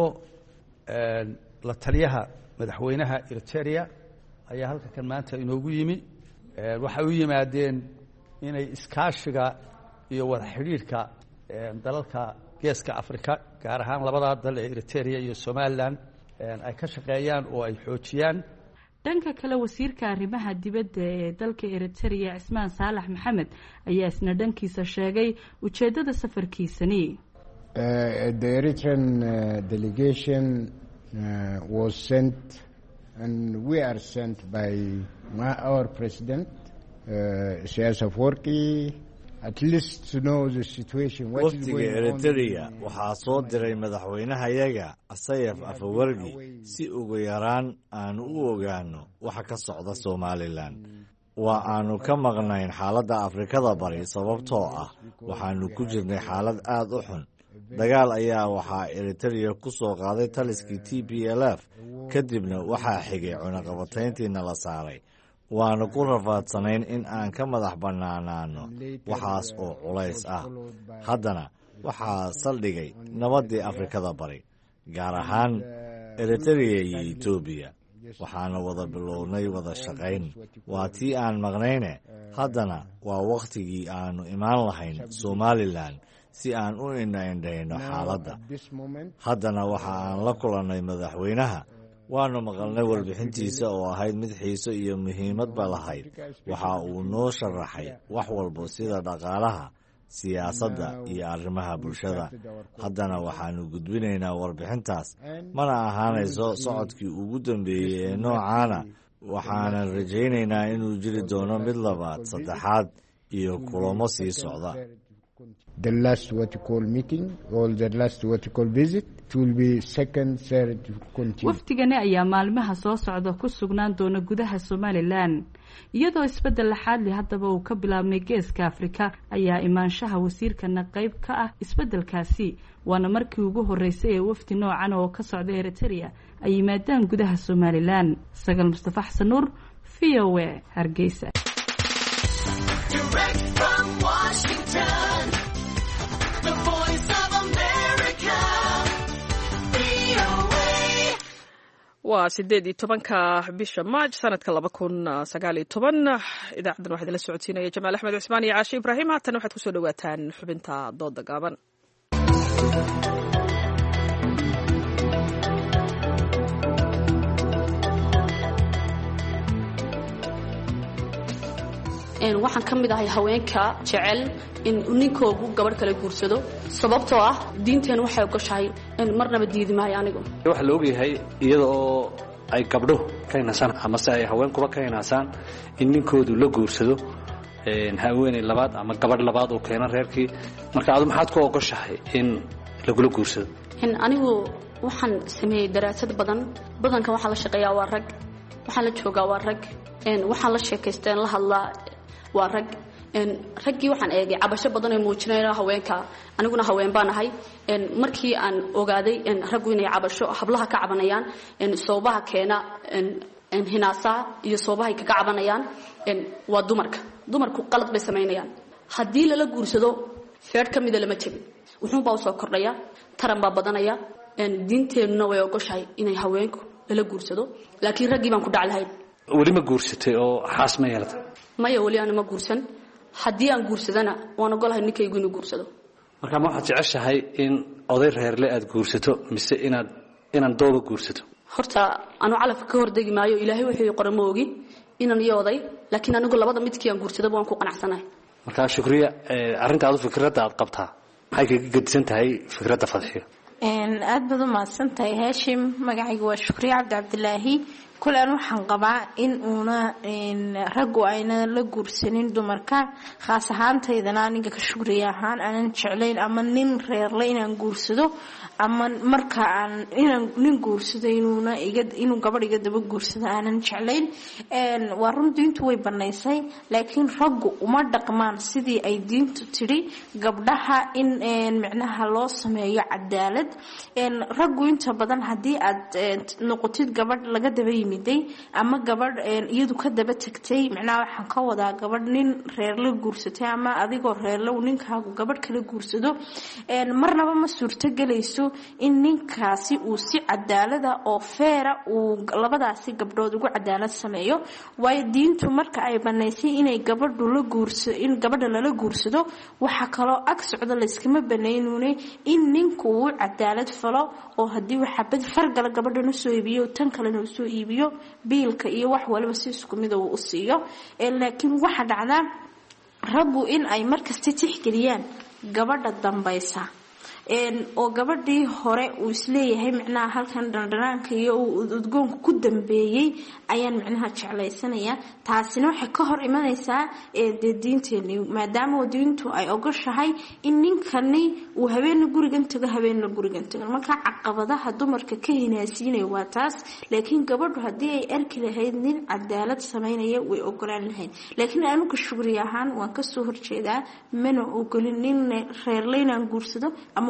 la taliyaha madaxweynaha Eritrea ayaa halkan maanta inoogu yimi. waxay u yimaadeen inay iskaashiga iyo wada xidhiidhka dalalka geeska Afrika gaar ahaan labada dal ee Eritrea iyo Somaliland ay ka shaqeeyaan oo ay xoojiyaan. dhanka kale wasiirka arrimaha dibadda ee dalka Eritrea Cusmaan Saalax Maxamed ayaa isna dhankiisa sheegay ujeedada safarkiisani. The Eritrean delegation was sent and we are sent by our president Isaias Afwerki at least to know the situation. wafdiga Eritrea waxaa soo diray madaxweynahayaga Isaias Afwerki si ugu yaraan aan u ogaano waxa ka socda Somaliland. waa aanu ka maqnayn xaaladda Afrikada bari sababtoo ah waxaanu ku jirnay xaalad aad u xun. dagaal ayaa waxaa Eritrea ku soo qaaday taliskii TPLF kadibna waxaa xigay cunaqabatayntiina la saaray. waanu ku rafaadsanayn in aan ka madax bannaanaano waxaas oo culays ah. haddana waxaa saldhigay nabaddii Afrikada bari gaar ahaan Eritrea iyo Ethiopia. waxaana wada bilownay wada shaqayn. waa tii aan maqnayne haddana waa wakhtigii aanu imaan lahayn Somaliland si aan u indhaindhayno xaaladda. haddana waxa aan la kulannay madaxweynaha. waanu maqalnay warbixintiisa oo ahayd mid xiiso iyo muhiimadba lahayd. waxa uu noo sharaxay wax walba sida dhaqaalaha, siyaasadda iyo arrimaha bulshada. haddana waxaanu gudbinaynaa warbixintaas. mana ahaanayso socodkii ugu dambeeyey ee noocaana. waxaanan rajaynaynaa inuu jiri doono mid labaad, saddexaad iyo kulamo sii socda. The last what you call meeting or the last what you call visit, it will be second, third, continue. wafdigani ayaa maalmaha soo socda ku sugnaan doona gudaha Somaliland iyadoo isbedel laxaad leh haddaba uu ka bilaabmay geeska Afrika ayaa imaanshaha wasiirkana qayb ka ah isbedelkaasi. waana markii ugu horeysay ee wafdi noocan oo ka socda Eritrea ay yimaadaan gudaha Somaliland. Sagal Mustafa Xasan Nuur, VOA, Hargeysa. waa 18 bisha Maaj sanadka 2019. idaacadan waxaa idinla socodsiinaya Jamaal Axmed Cusmaan iyo Caashi Ibraahim. haatan waxaad kusoo dhawaataan xubinta dooda gaaban. waxaan ka mid ahay haweenka jecel in ninkoogu gabadh kale guursado sababtoo ah diinteenu waxay ogoshahay in marnaba diidi maayo anigu waxa la ogyahay iyada oo ay gabdho ka hinasaan ama se ay haweenkuba ka hinasaan in ninkoodu la guursado haweeney labaad ama gabadh labaad oo keena reerkii marka adu maxaad ku ogoshahay in lagula guursado anigu waxaan sameeyey daraasad badankan waxaa la shaqeeyaa waa rag waxaan la joogaa waa rag waxaan la sheekaysteen la hadlaa waa rag raggii waxaan eegay cabasho badan oo muujinayna haweenka aniguna haween baan ahay markii aan ogaaday raggu inay cabasho hablaha ka cabanayaan soobaha keena hinaasa iyo soobaha ka cabanayaan waa dumarku qalad bay sameynayaan haddii lala guursado feer kamida lama jabin wuxuun baa soo kordhaya taran baa badanaya diinteenuna way ogoshahay inay haweenku lala guursado laakiin raggii baan ku dhaclahayn weli ma guursatay oo xaas ma yeelatay maya weli aan ma guursan haddii aan guursadana waan ogolahay ninkaygu inuu guursado marka ma waxaad jeceshahay in oday reerle aad guursato mise inaan dooba guursato horta anu calafka ka hordegi maayo ilaahay wuxuu qoran ma ogi inaan iyo oday laakiin anigu labada midkii aan guursadaba waan ku qanacsanahay marka shukriya arrintaadu fikradda aad qabtaa maxay kaga gedisan tahay fikradda Fadxiyo aad baad u mahadsantahay Haashim magacaygu waa Shukriya Cabdilaahi kulan waxaan qabaa in uuna raggu ayna la guursanin dumarka khaas ahaantaydana aniga ka Shukriya ahaan aanan jeclayn ama nin reerle inaan guursado ama marka aan nin guursado inuu gabadh iga daba guursado aanan jeclayn waa run diintu way banaysay laakiin raggu uma dhaqmaan sidii ay diintu tiri gabdhaha in macnaha loo sameeyo cadaalad raggu inta badan haddii aad noqotid gabadh laga daba ama gabadh iyadu ka daba tagtay macnaha waxaan ka wadaa gabadh nin reer la guursatay ama adigoo reerlow ninkaagu gabadh kala guursado marnaba ma suurto galayso in ninkaasi uu si cadaalada oo feera uu labadaasi gabdhood ugu cadaalad sameeyo waayo diintu marka ay banaysay inay gabadhu la guursado in gabadha lala guursado waxa kaloo ag socda la iskama banaynune in ninku uu cadaalad falo oo haddii waxa bad fargal gabadhana soo iibiyo tan kalena uu soo iibiyo biilka iyo wax waliba si isku mid uu siiyo laakiin waxa dhacda raggu in ay markasta tixgeliyaan gabadha dambaysa oo gabadhii hore uu isleeyahay macnaha halkan dhandhanaanka iyo udgoonka ku dambeeyay ayaan macnaha jeclaysanaya taasina waxay ka hor imanaysaa diinteeni maadaama diintu ay ogoshahay in ninkani uu habeen gurigan tago marka caqabadaha dumarka ka hinaasiinay waa taas laakiin gabadhu haddii ay arki lahayd nin cadaalad sameynaya way ogolaan lahayd laakiin anugu Shukri ahaan waan ka soo horjeedaa mana ogolin nin reerleynaan guursado ama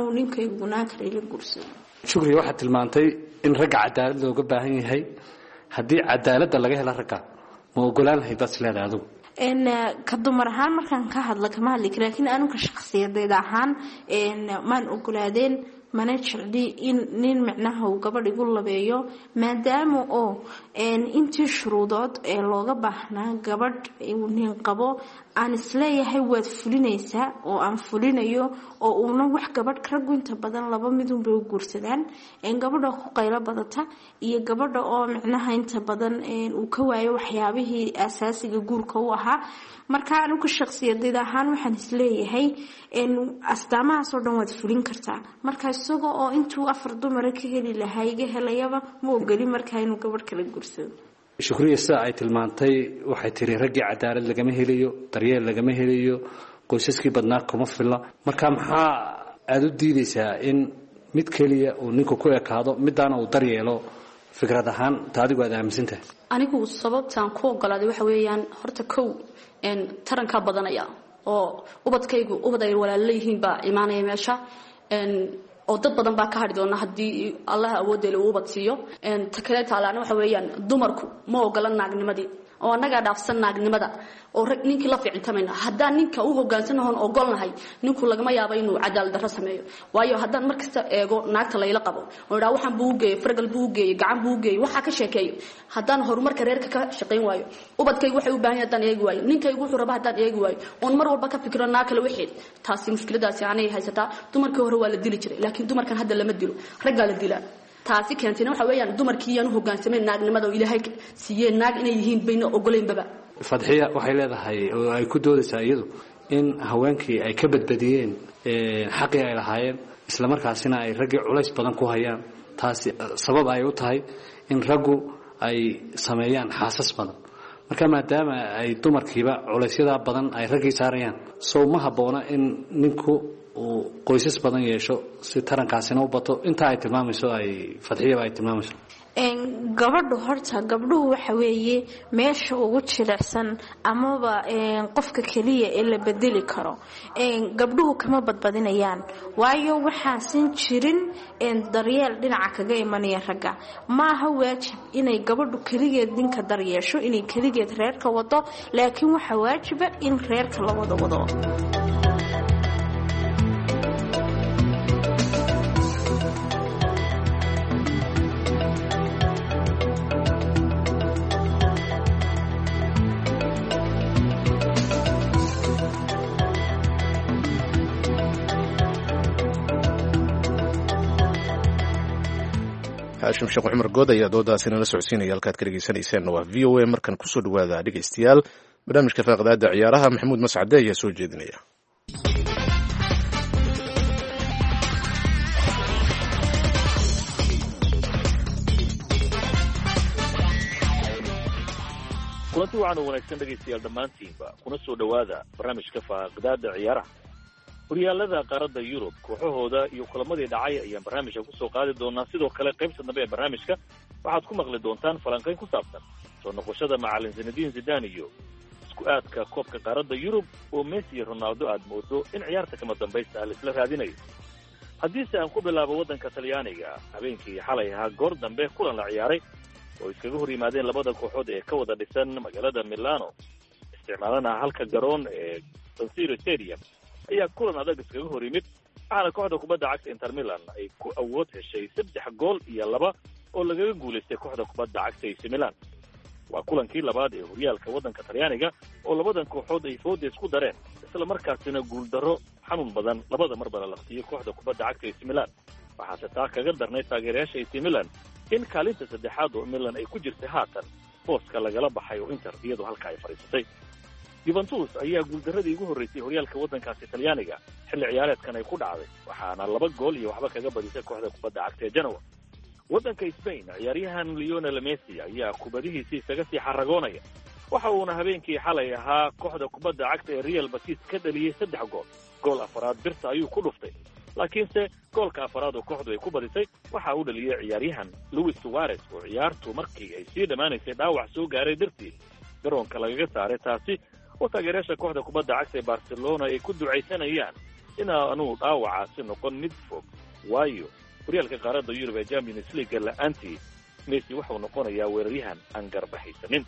Shukri waxaad tilmaantay in ragga cadaalad looga baahan yahay haddii cadaaladda laga helo ragga ma ogolaan lahayd baad isleedahay adigu ka dumar ahaan markaan ka hadla kama hadli kara laakiin anuga shakhsiyadeed ahaan maan ogolaadeen mana jecli in nin macnaha uu gabadh igu labeeyo maadaama oo intii shuruudood ee looga baahnaa gabadh uu nin qabo aan isleeyahay waad fulinaysaa oo aan fulinayo oo uuna wax gabadh raggu inta badan laba midun bay u guursadaan gabadha ku qaylo badata iyo gabadha oo macnaha inta badan uu ka waayo waxyaabihii asaasiga guurka u ahaa marka anigu shakhsiyadeed ahaan waxaan isleeyahay astaamahaas oo dhan waad fulin kartaa marka isagoo oo intuu 4 dumar ka heli lahaa iga helayaba ma ogoli markaa inuu gabadh kala guursado Shukriya sida ay tilmaantay waxay tiri raggii cadaalad lagama helayo daryeel lagama helayo qoysaskii badnaa kuma filla marka maxaa aad u diidaysaa in mid kaliya uu ninku ku ekaado midana uu daryeelo fikrad ahaan taadigu aad aaminsantahay anigu sababtaan ku ogolaaday waxa weeyaan horta kow taranka badanaya oo ubadkaygu ubad ay walaalayihiin baa imaanaya meesha oo dad badan baa ka hadhi doona haddii Allah awooddeelo uu ubad siiyo ta kale taalaana waxa weeyaan dumarku ma ogola naagnimadii oo anaga dhaafsan naagnimada oo rag ninkii la fiicintamayna haddaan ninka u hogaansanahay ogolnahay ninku lagama yaabo inuu cadaalad darro sameeyo waayo haddaan markasta eego naagta layla qabo oo dhaa waxaan buu geeyay fargal buu geeyay gacan buu geeyay waxa ka sheekeeyo haddaan horumarka reerka ka shaqeyn waayo ubadkaygu waxay u baahan yihiin haddaan eegi waayo ninkaygu wuxuu rabaa haddaan eegi waayo oon mar walba ka fikiro naag kale wixii taasi mushkiladaasi aanay haysataa dumarkii hore waa la dili jiray laakiin dumarkan hadda lama dilo ragga la dilaa taasi keentayna waxa weeyaan dumarkii aan u hogaansameen naagnimada oo Ilaahay siiyay naag inay yihiin bayna ogoleyn baba Fadxiya waxay leedahay oo ay ku doodaysaa iyadu in haweenkii ay ka badbadiyeen xaqii ay lahaayeen islamarkaasina ay raggii culays badan ku hayaan taasi sabab ay u tahay in raggu ay sameeyaan xaasas badan marka maadaama ay dumarkiiba culaysyada badan ay raggii saarayaan soo ma habboona in ninku uu qoysas badan yeesho si tarankaasina u bato inta ay tilmaamayso ay fadxiyaba ay tilmaamayso gabdhuhu waxa weeye meesha ugu jilicsan amaba qofka keliya ee la bedeli karo gabdhuhu kama badbadinayaan waayo waxaasan jirin daryeel dhinaca kaga imanaya ragga maaha waajib inay gabadhu keligeed ninka daryeesho inay keligeed reerka wado laakiin waxa waajiba in reerka la wada wado haashim sheekh cumar good ayaa doodaasi nala socodsiinaya halkaad ka dhegeysanaysaanna waa v o a markan kusoo dhawaada dhegeystayaal barnaamijka faaqdaada ciyaaraha maxamuud mascade ayaa soo jeedinaya kulanti waxaan u wanaagsan dhegaystayaal dhammaantiinba kuna soo dhowaada barnaamijka faaqdaada ciyaaraha horyaalada qaaradda yurub kooxahooda iyo kulamadii dhacay ayaan barnaamijka kusoo qaadi doonaa sidoo kale qaybta dambe ee barnaamijka waxaad ku maqli doontaan falanqayn ku saabsan soo noqoshada macalin zinedine zidane iyo isku aadka koobka qaaradda yurub oo Messi iyo Ronaldo aad moodo in ciyaarta kama dambaysta ah isla raadinayo haddiise aan ku bilaabo waddanka Talyaaniga habeenkii xalay ahaa goor dambe kulan la ciyaaray oo iskaga hor yimaadeen labada kooxood ee ka wada dhisan magaalada Milano isticmaalana halka garoon ee San Siro Stadium ayaa kulan adag iskaga hor yimid waxaana kooxda kubadda cagta Inter Milan ay ku awood heshay 3 gool iyo 2 oo lagaga guulaystay kooxda kubadda cagta AC Milan waa kulankii labaad ee horyaalka waddanka Talyaaniga oo labadan kooxood ay fooda isku dareen isla markaasina guul darro xanuun badan labada marba la laqtiyay kooxda kubadda cagta AC Milan waxaase taa kaga darnay taageerayaasha AC Milan in kaalinta saddexaad oo Milan ay ku jirtay haatan booska lagala baxay oo Inter iyadu halka ay fariisatay Juventus ayaa guuldaradii ugu horeysay horyaalka waddankaasi Talyaaniga xilli ciyaareedkan ay ku dhacday waxaana 2 gool iyo waxba kaga badisay kooxda kubadda cagta ee Genoa waddanka Spain ciyaaryahan Lionel Messi ayaa kubadihiisa isaga sii xaragoonaya waxa uuna habeenkii xalay ahaa kooxda kubadda cagta ee Real Betis ka dhaliyay 3 gool afraad birta ayuu ku dhuftay laakiinse goolka afraad oo kooxdu ay ku badisay waxa uu dhaliyay ciyaaryahan Luis Suarez oo ciyaartu markii ay sii dhamaanaysay dhaawac soo gaaray dirtii garoonka lagaga saaray taasi oo taageerayaasha kooxda kubadda cagta ee Barcelona ay ku ducaysanayaan inaanu dhaawacaasi noqon mid fog waayo horyaalka qaaradda Yurub ee Champions League la'aantii Messi wuxuu noqonayaa weeraryahan aan garbaxaysanin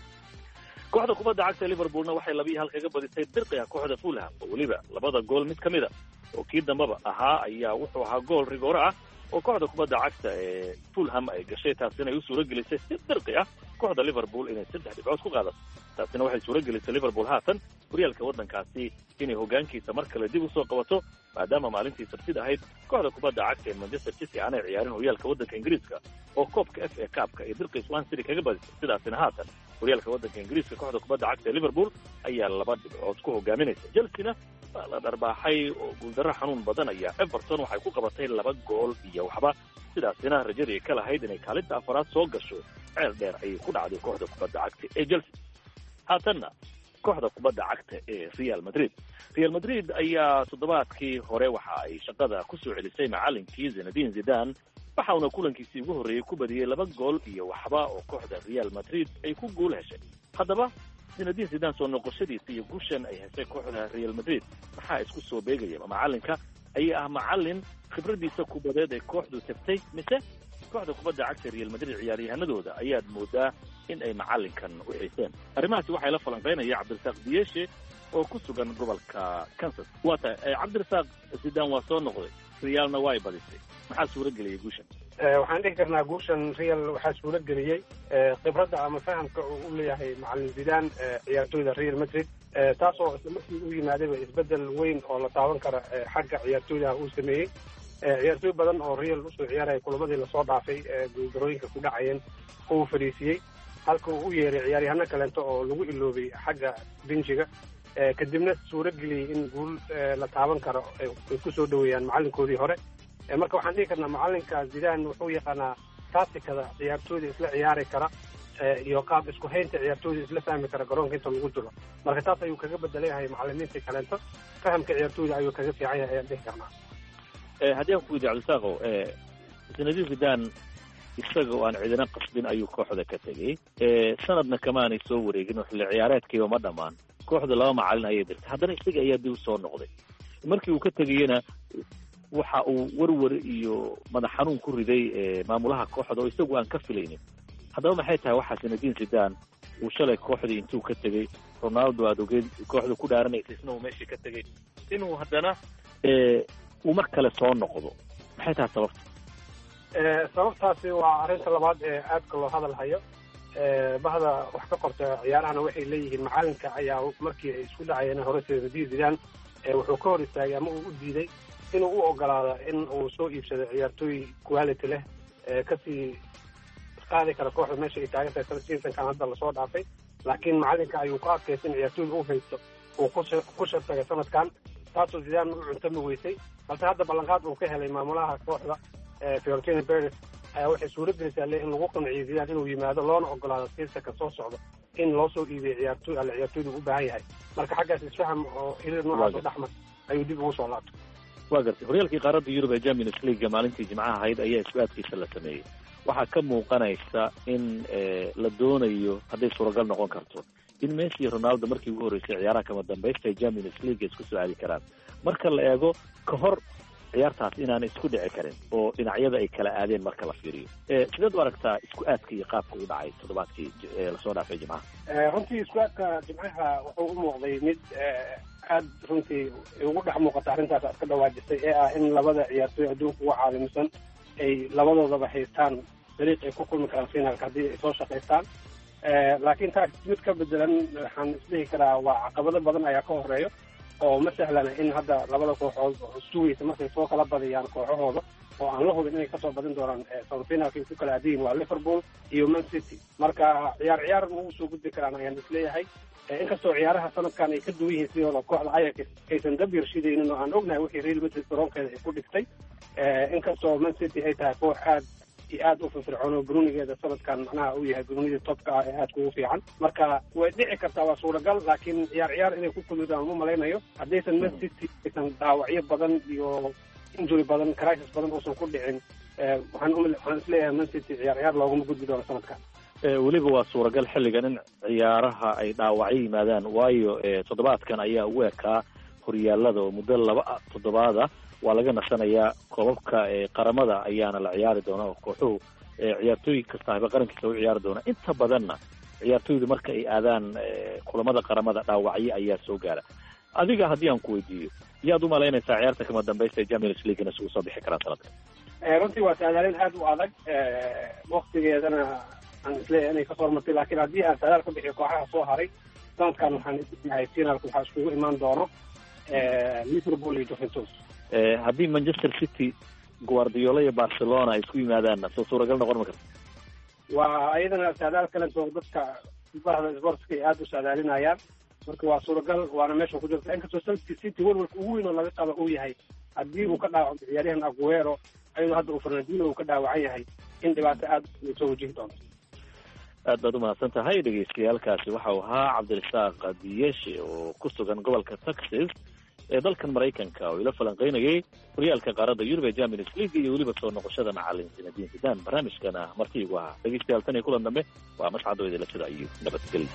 kooxda kubadda cagta Liverpoolna waxay 2-1 kaga badisay dirqiga kooxda Fulham oo waliba labada gool mid kamida oo kii dambaba ahaa ayaa wuxuu ahaa gool rigoor ah oo kooxda kubadda cagta ee Fulham ay gashay taasina ay u suura gelisay si dirqi ah kooxda Liverpool inay 3 dhibcood ku qaadato taasina waxay suura gelisay Liverpool haatan horyaalka waddankaasi inay hogaankiisa mar kale dib u soo qabato maadaama maalintii Sabtida ahayd kooxda kubadda cagta ee Manchester City aanay ciyaarin horyaalka waddanka Ingiriiska oo koobka FA Cup-ka ay dirqi Swansea City kaga badisay sidaasina haatan horyaalka waddanka Ingiriiska kooxda kubadda cagta ee Liverpool ayaa 2 dhibcood ku hogaaminaysa Chelsea la dharbaaxay oo guuldarro xanuun badan ayaa Everton waxay ku qabatay 2 gool iyo waxba sidaasina rajadii ka lahayd inay kaalinta afraad soo gasho ceel dheer ayay ku dhacday kooxda kubadda cagta ee Chelsea haatanna kooxda kubadda cagta ee Real Madrid ayaa toddobaadkii hore waxa ay shaqada ku soo celisay macallinkii Zinedine Zidane waxaana kulankiisii ugu horeeyay ku badiyay 2 gool iyo waxba oo kooxda Real Madrid ay ku guul heshay haddaba Zinedine Zidane soo noqoshadiisa iyo guushan ay heshay kooxda Real Madrid maxaa isku soo beegaya macallinka ayaa ah macallin khibradiisa kubadeed ee kooxdu tagtay mise kooxda kubadda cagta Real Madrid ciyaaryahanadooda ayaad moodaa in ay macallinkan u xiiseen arrimahaasi waxay la falanqeynaya Cabdirasaaq Diyeeshe oo ku sugan gobolka Kansas waata Cabdirasaaq Zidane waa soo noqday Realna way badisay maxaa suura geliyay guushan waxaan dhihi karnaa guushan Real waxaa suura geliyay khibradda ama fahamka uu u leeyahay macallin Zidane ciyaartoyda Real Madrid taasoo isla markii uu yimaadayba isbedel weyn oo la taaban kara xagga ciyaartoyda uu sameeyey ciyaartoy badan oo Real usoo ciyaaraya kulamadii lasoo dhaafay guuldarooyinka ku dhacayeen uu fariisiyey halka uu u yeeray ciyaaryahano kaleento oo lagu iloobay xagga benjiga kadibna suuro geliyey in guul la taaban karo ay kusoo dhaweeyaan macalinkoodii hore. Marka waxaan dhihi karnaa macalinka Zidane wuxuu yaqaanaa tacticada ciyaartooyda isla ciyaari kara iyo qaab isku haynta ciyaartooyda isla fahmi kara garoonka inta lagu jiro. Marka taas ayuu kaga bedelayahay macalimiinta kaleento, fahamka ciyaartooyda ayuu kaga fiican yahay ayaan dhihi karnaa. haddii aan ku weydiiyo cabdisaaqo Zinedine Zidane isaga oo aan cidina qasbin ayuu kooxda ka tegey sanadna kamaanay soo wareegin oo xilli ciyaareedkiiba ma dhammaan kooxda laba macalin ayay dirtay haddana isaga ayaa dib soo noqday markii uu ka tegayena waxa uu warwar iyo madax xanuun ku riday maamulaha kooxda oo isagu aan ka filaynin. haddaba maxay tahay waxaa Zinedine Zidane uu shalay kooxdii intuu ka tegey Ronaldo aad ogeed kooxda ku dhaaranaysay isna uu meeshii ka tegey inuu haddana uu mar kale soo noqdo maxay tahay sababta? sababtaasi waa arrinta labaad ee aadka loo hadal hayo. bahda wax ka qorta ciyaarahana waxay leeyihiin macalinka ayaa markii ay isku dhacayeen hore Zinedine Zidane wuxuu ka hor istaagay ama uu u diiday inuu u ogolaado in uu soo iibsado ciyaartooy quality leh kasii qaadi kara kooxda meesha ay taagan tahay seasonkan hadda lasoo dhaafay. laakiin macalinka ayuu ku adkaystay in ciyaartooyda u haysto uu ku shartagay sanadkan taasoo Zidane u cuntami weysay. balse hadda ballanqaad uu ka helay maamulaha kooxda Florentino Perez ayaa waxay suuro gelisay in lagu qanciyo Zidane inuu yimaado loona ogolaado seasonka soo socda in loo soo iibiyo ciyaartooyda u baahan yahay. marka xaggaas isfaham oo xiriir noocaas oo dhexmar ayuu dib ugu soo laabtay. waa gartay horyaalkii qaaradda Yurub ee Champions League maalintii Jimcaha ahayd ayaa isku aadkiisa la sameeyey. waxaa ka muuqanaysa in la doonayo hadday suuragal noqon karto in Messi iyo Ronaldo markii ugu horreysay ciyaaraha kama dambaysta ee Champions League isku soo aadi karaan. marka la eego ka hor ciyaartaas inaan isku dhici karin oo dhinacyada ay kala aadeen marka la fiiriyo sidaad u aragtaa isku aadka iyo qaabka u dhacay toddobaadkii lasoo dhaafay Jimcaha? runtii isku aadka Jimcaha wuxuu u muuqday mid aad runtii ugu dhex muuqata arrintaas aad ka dhawaajisay ee ah in labada ciyaartooy adduunka uga caalamisan ay labadoodaba haystaan dariiq ay ku kulmi karaan finaalka haddii ay soo shaqaystaan. laakiin taas mid ka bedelan waxaan isdhihi karaa waa caqabado badan ayaa ka horeeyo oo ma sahlana in hadda labada kooxood sugaysa markay soo kala badiyaan kooxahooda oo aan la hubin inay kasoo badin doonaan semifinalka ay ku kala aadiyin waa Liverpool iyo Man City. marka ciyaar ugu soo gudbi karaan ayaan isleeyahay inkastoo ciyaaraha sanadkan ay ka duwan yihiin sidooda kooxda Ajax aysan dab yarshidaynin oo aan ognahay wixii Real Madrid garoonkeeda ay ku dhigtay inkastoo Man City ay tahay koox aad u firfircoon oo Brunigeeda sanadkan macnaha uu yahay Brunida topka ah ee aad ugu fiican. marka way dhici kartaa waa suuragal laakiin ciyaar inay ku kulmidaan ma malaynayo haddaysan Man City aysan dhaawacyo badan iyo injury badan crisis badan uusan ku dhicin. waxaan isleeyahay Man City ciyaar looguma gudbi doono sanadkan. weliba waa suuragal xilligan in ciyaaraha ay dhaawacyo yimaadaan waayo toddobaadkan ayaa ugu ekaa horyaalada oo muddo 2 toddobaada waa laga nasanayaa koobabka qaramada ayaana la ciyaari doona oo kooxuhu ciyaartooy kasta qarankiisa u ciyaari doona. inta badanna ciyaartooydu marka ay aadaan kulamada qaramada dhaawacyo ayaa soo gaara. adiga haddii aan ku weydiiyo yaad u malaynaysaa ciyaarta kama dambaysta ee Champions League isugu soo bixi karaan sanadkan? runtii waa saadaalin aad u adag waqtigeedana aan isleeyahay inay kasoo martay laakiin haddii aan saadaal ka bixiyo kooxaha soo haray sanadkan waxaan isleeyahay finaalka waxaa iskugu imaan doono Liverpool iyo Juventus. haddii Manchester City Guardiola iyo Barcelona ay isku yimaadaan soo suuragal noqon ma karto? waa ayadana saadaal kale oo dadka bahda sportska ay aad u saadaalinayaan. marka waa suuragal waana meesha ku jirta inkastoo City walwalka ugu weyn oo laga qabo uu yahay haddii uu ka dhaawaco ciyaaryahan Aguero ayadoo hadda uu Fernandinho uu ka dhaawacan yahay in dhibaato aad soo wajihi doonto. aad baad u mahadsan tahay dhegeystayaaalkaasi waxa uu ahaa Cabdirasaaq Diyeshe oo ku sugan gobolka Texas ee dalkan Mareykanka oo ila falanqeynayay horyaalka qaaradda Yurub ee Champions League iyo weliba soo noqoshada macallin Zinedine Zidane. barnaamijkana martiigu ahaa dhegeystayaal tan iyo kulan dambe waa mascad oo idinla sida iyo nabadgelyo.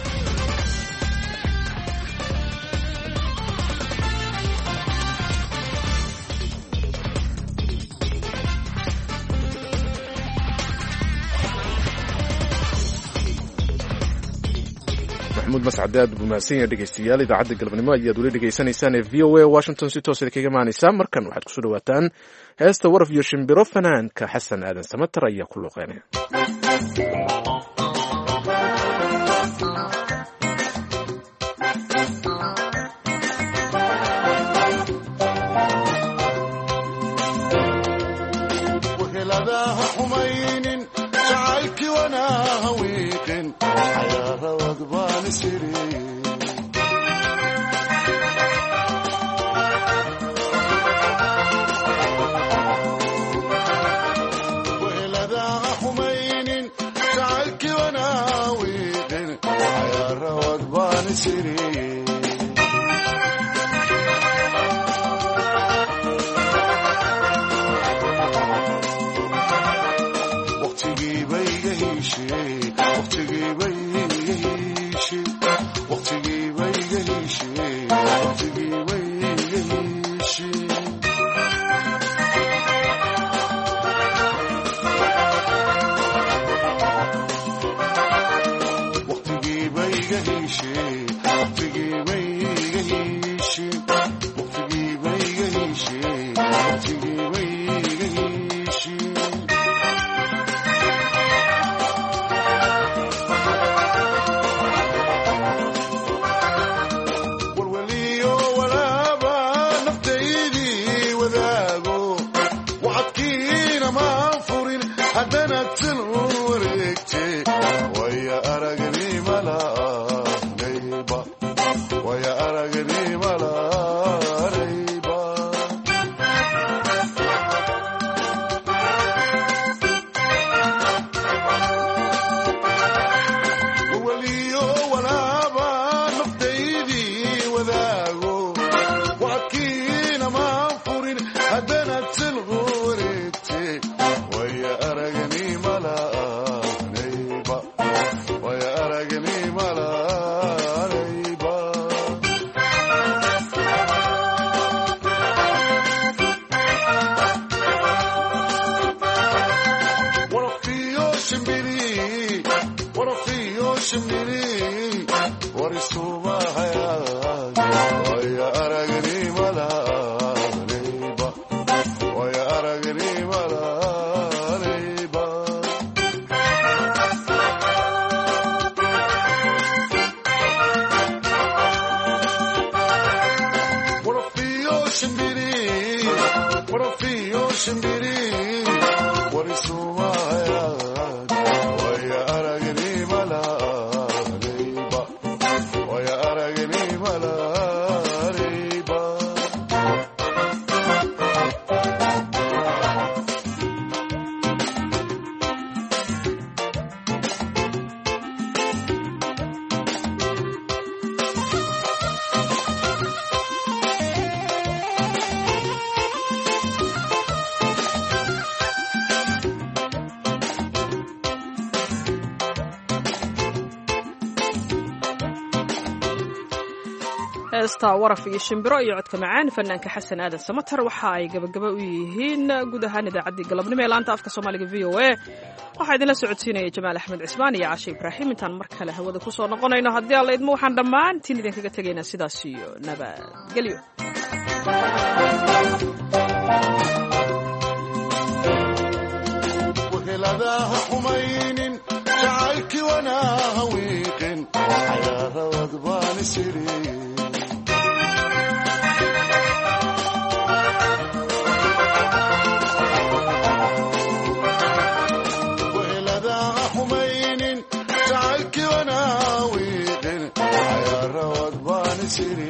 maxamuud mascade aad buu mahadsan yahay dhegeystayaal idaacadda galabnimo ayaad weli dhegeysanaysaan ee v o a washington si toos kaga imaanaysaa. markan waxaad kusoo dhawaataan heesta waraf iyo shimbiro fanaanka xasan aadan samatar ayaa ku luuqeynaya. siri waqtigii bay iga heshay waqtigii bay iga heshay waqtigii bay iga heshay waqtigii bay iga heshay heesta waraf iyo shimbiro iyo codka macaan fanaanka xasan aadan samatar waxa ay gabagaba u yihiin guud ahaan idaacaddii galabnimo ee laanta afka soomaaliga v o a waxaa idinla socodsiinaya jamaal axmed cismaan iyo cashe ibraahim intaan mar kale hawada ku soo noqonayno haddii alla idmo waxaan dhammaantiin idinkaga tegaynaa sidaas iyo nabadgelyo وهلadaha xumaynin jacaylkii wanaaha wiiqin cayaarabad baan isiri وهلadaha xumaynin jacaylkii wanaaha wiiqin cayaarabad baan isiri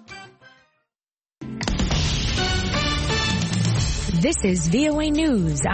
This is VOA News.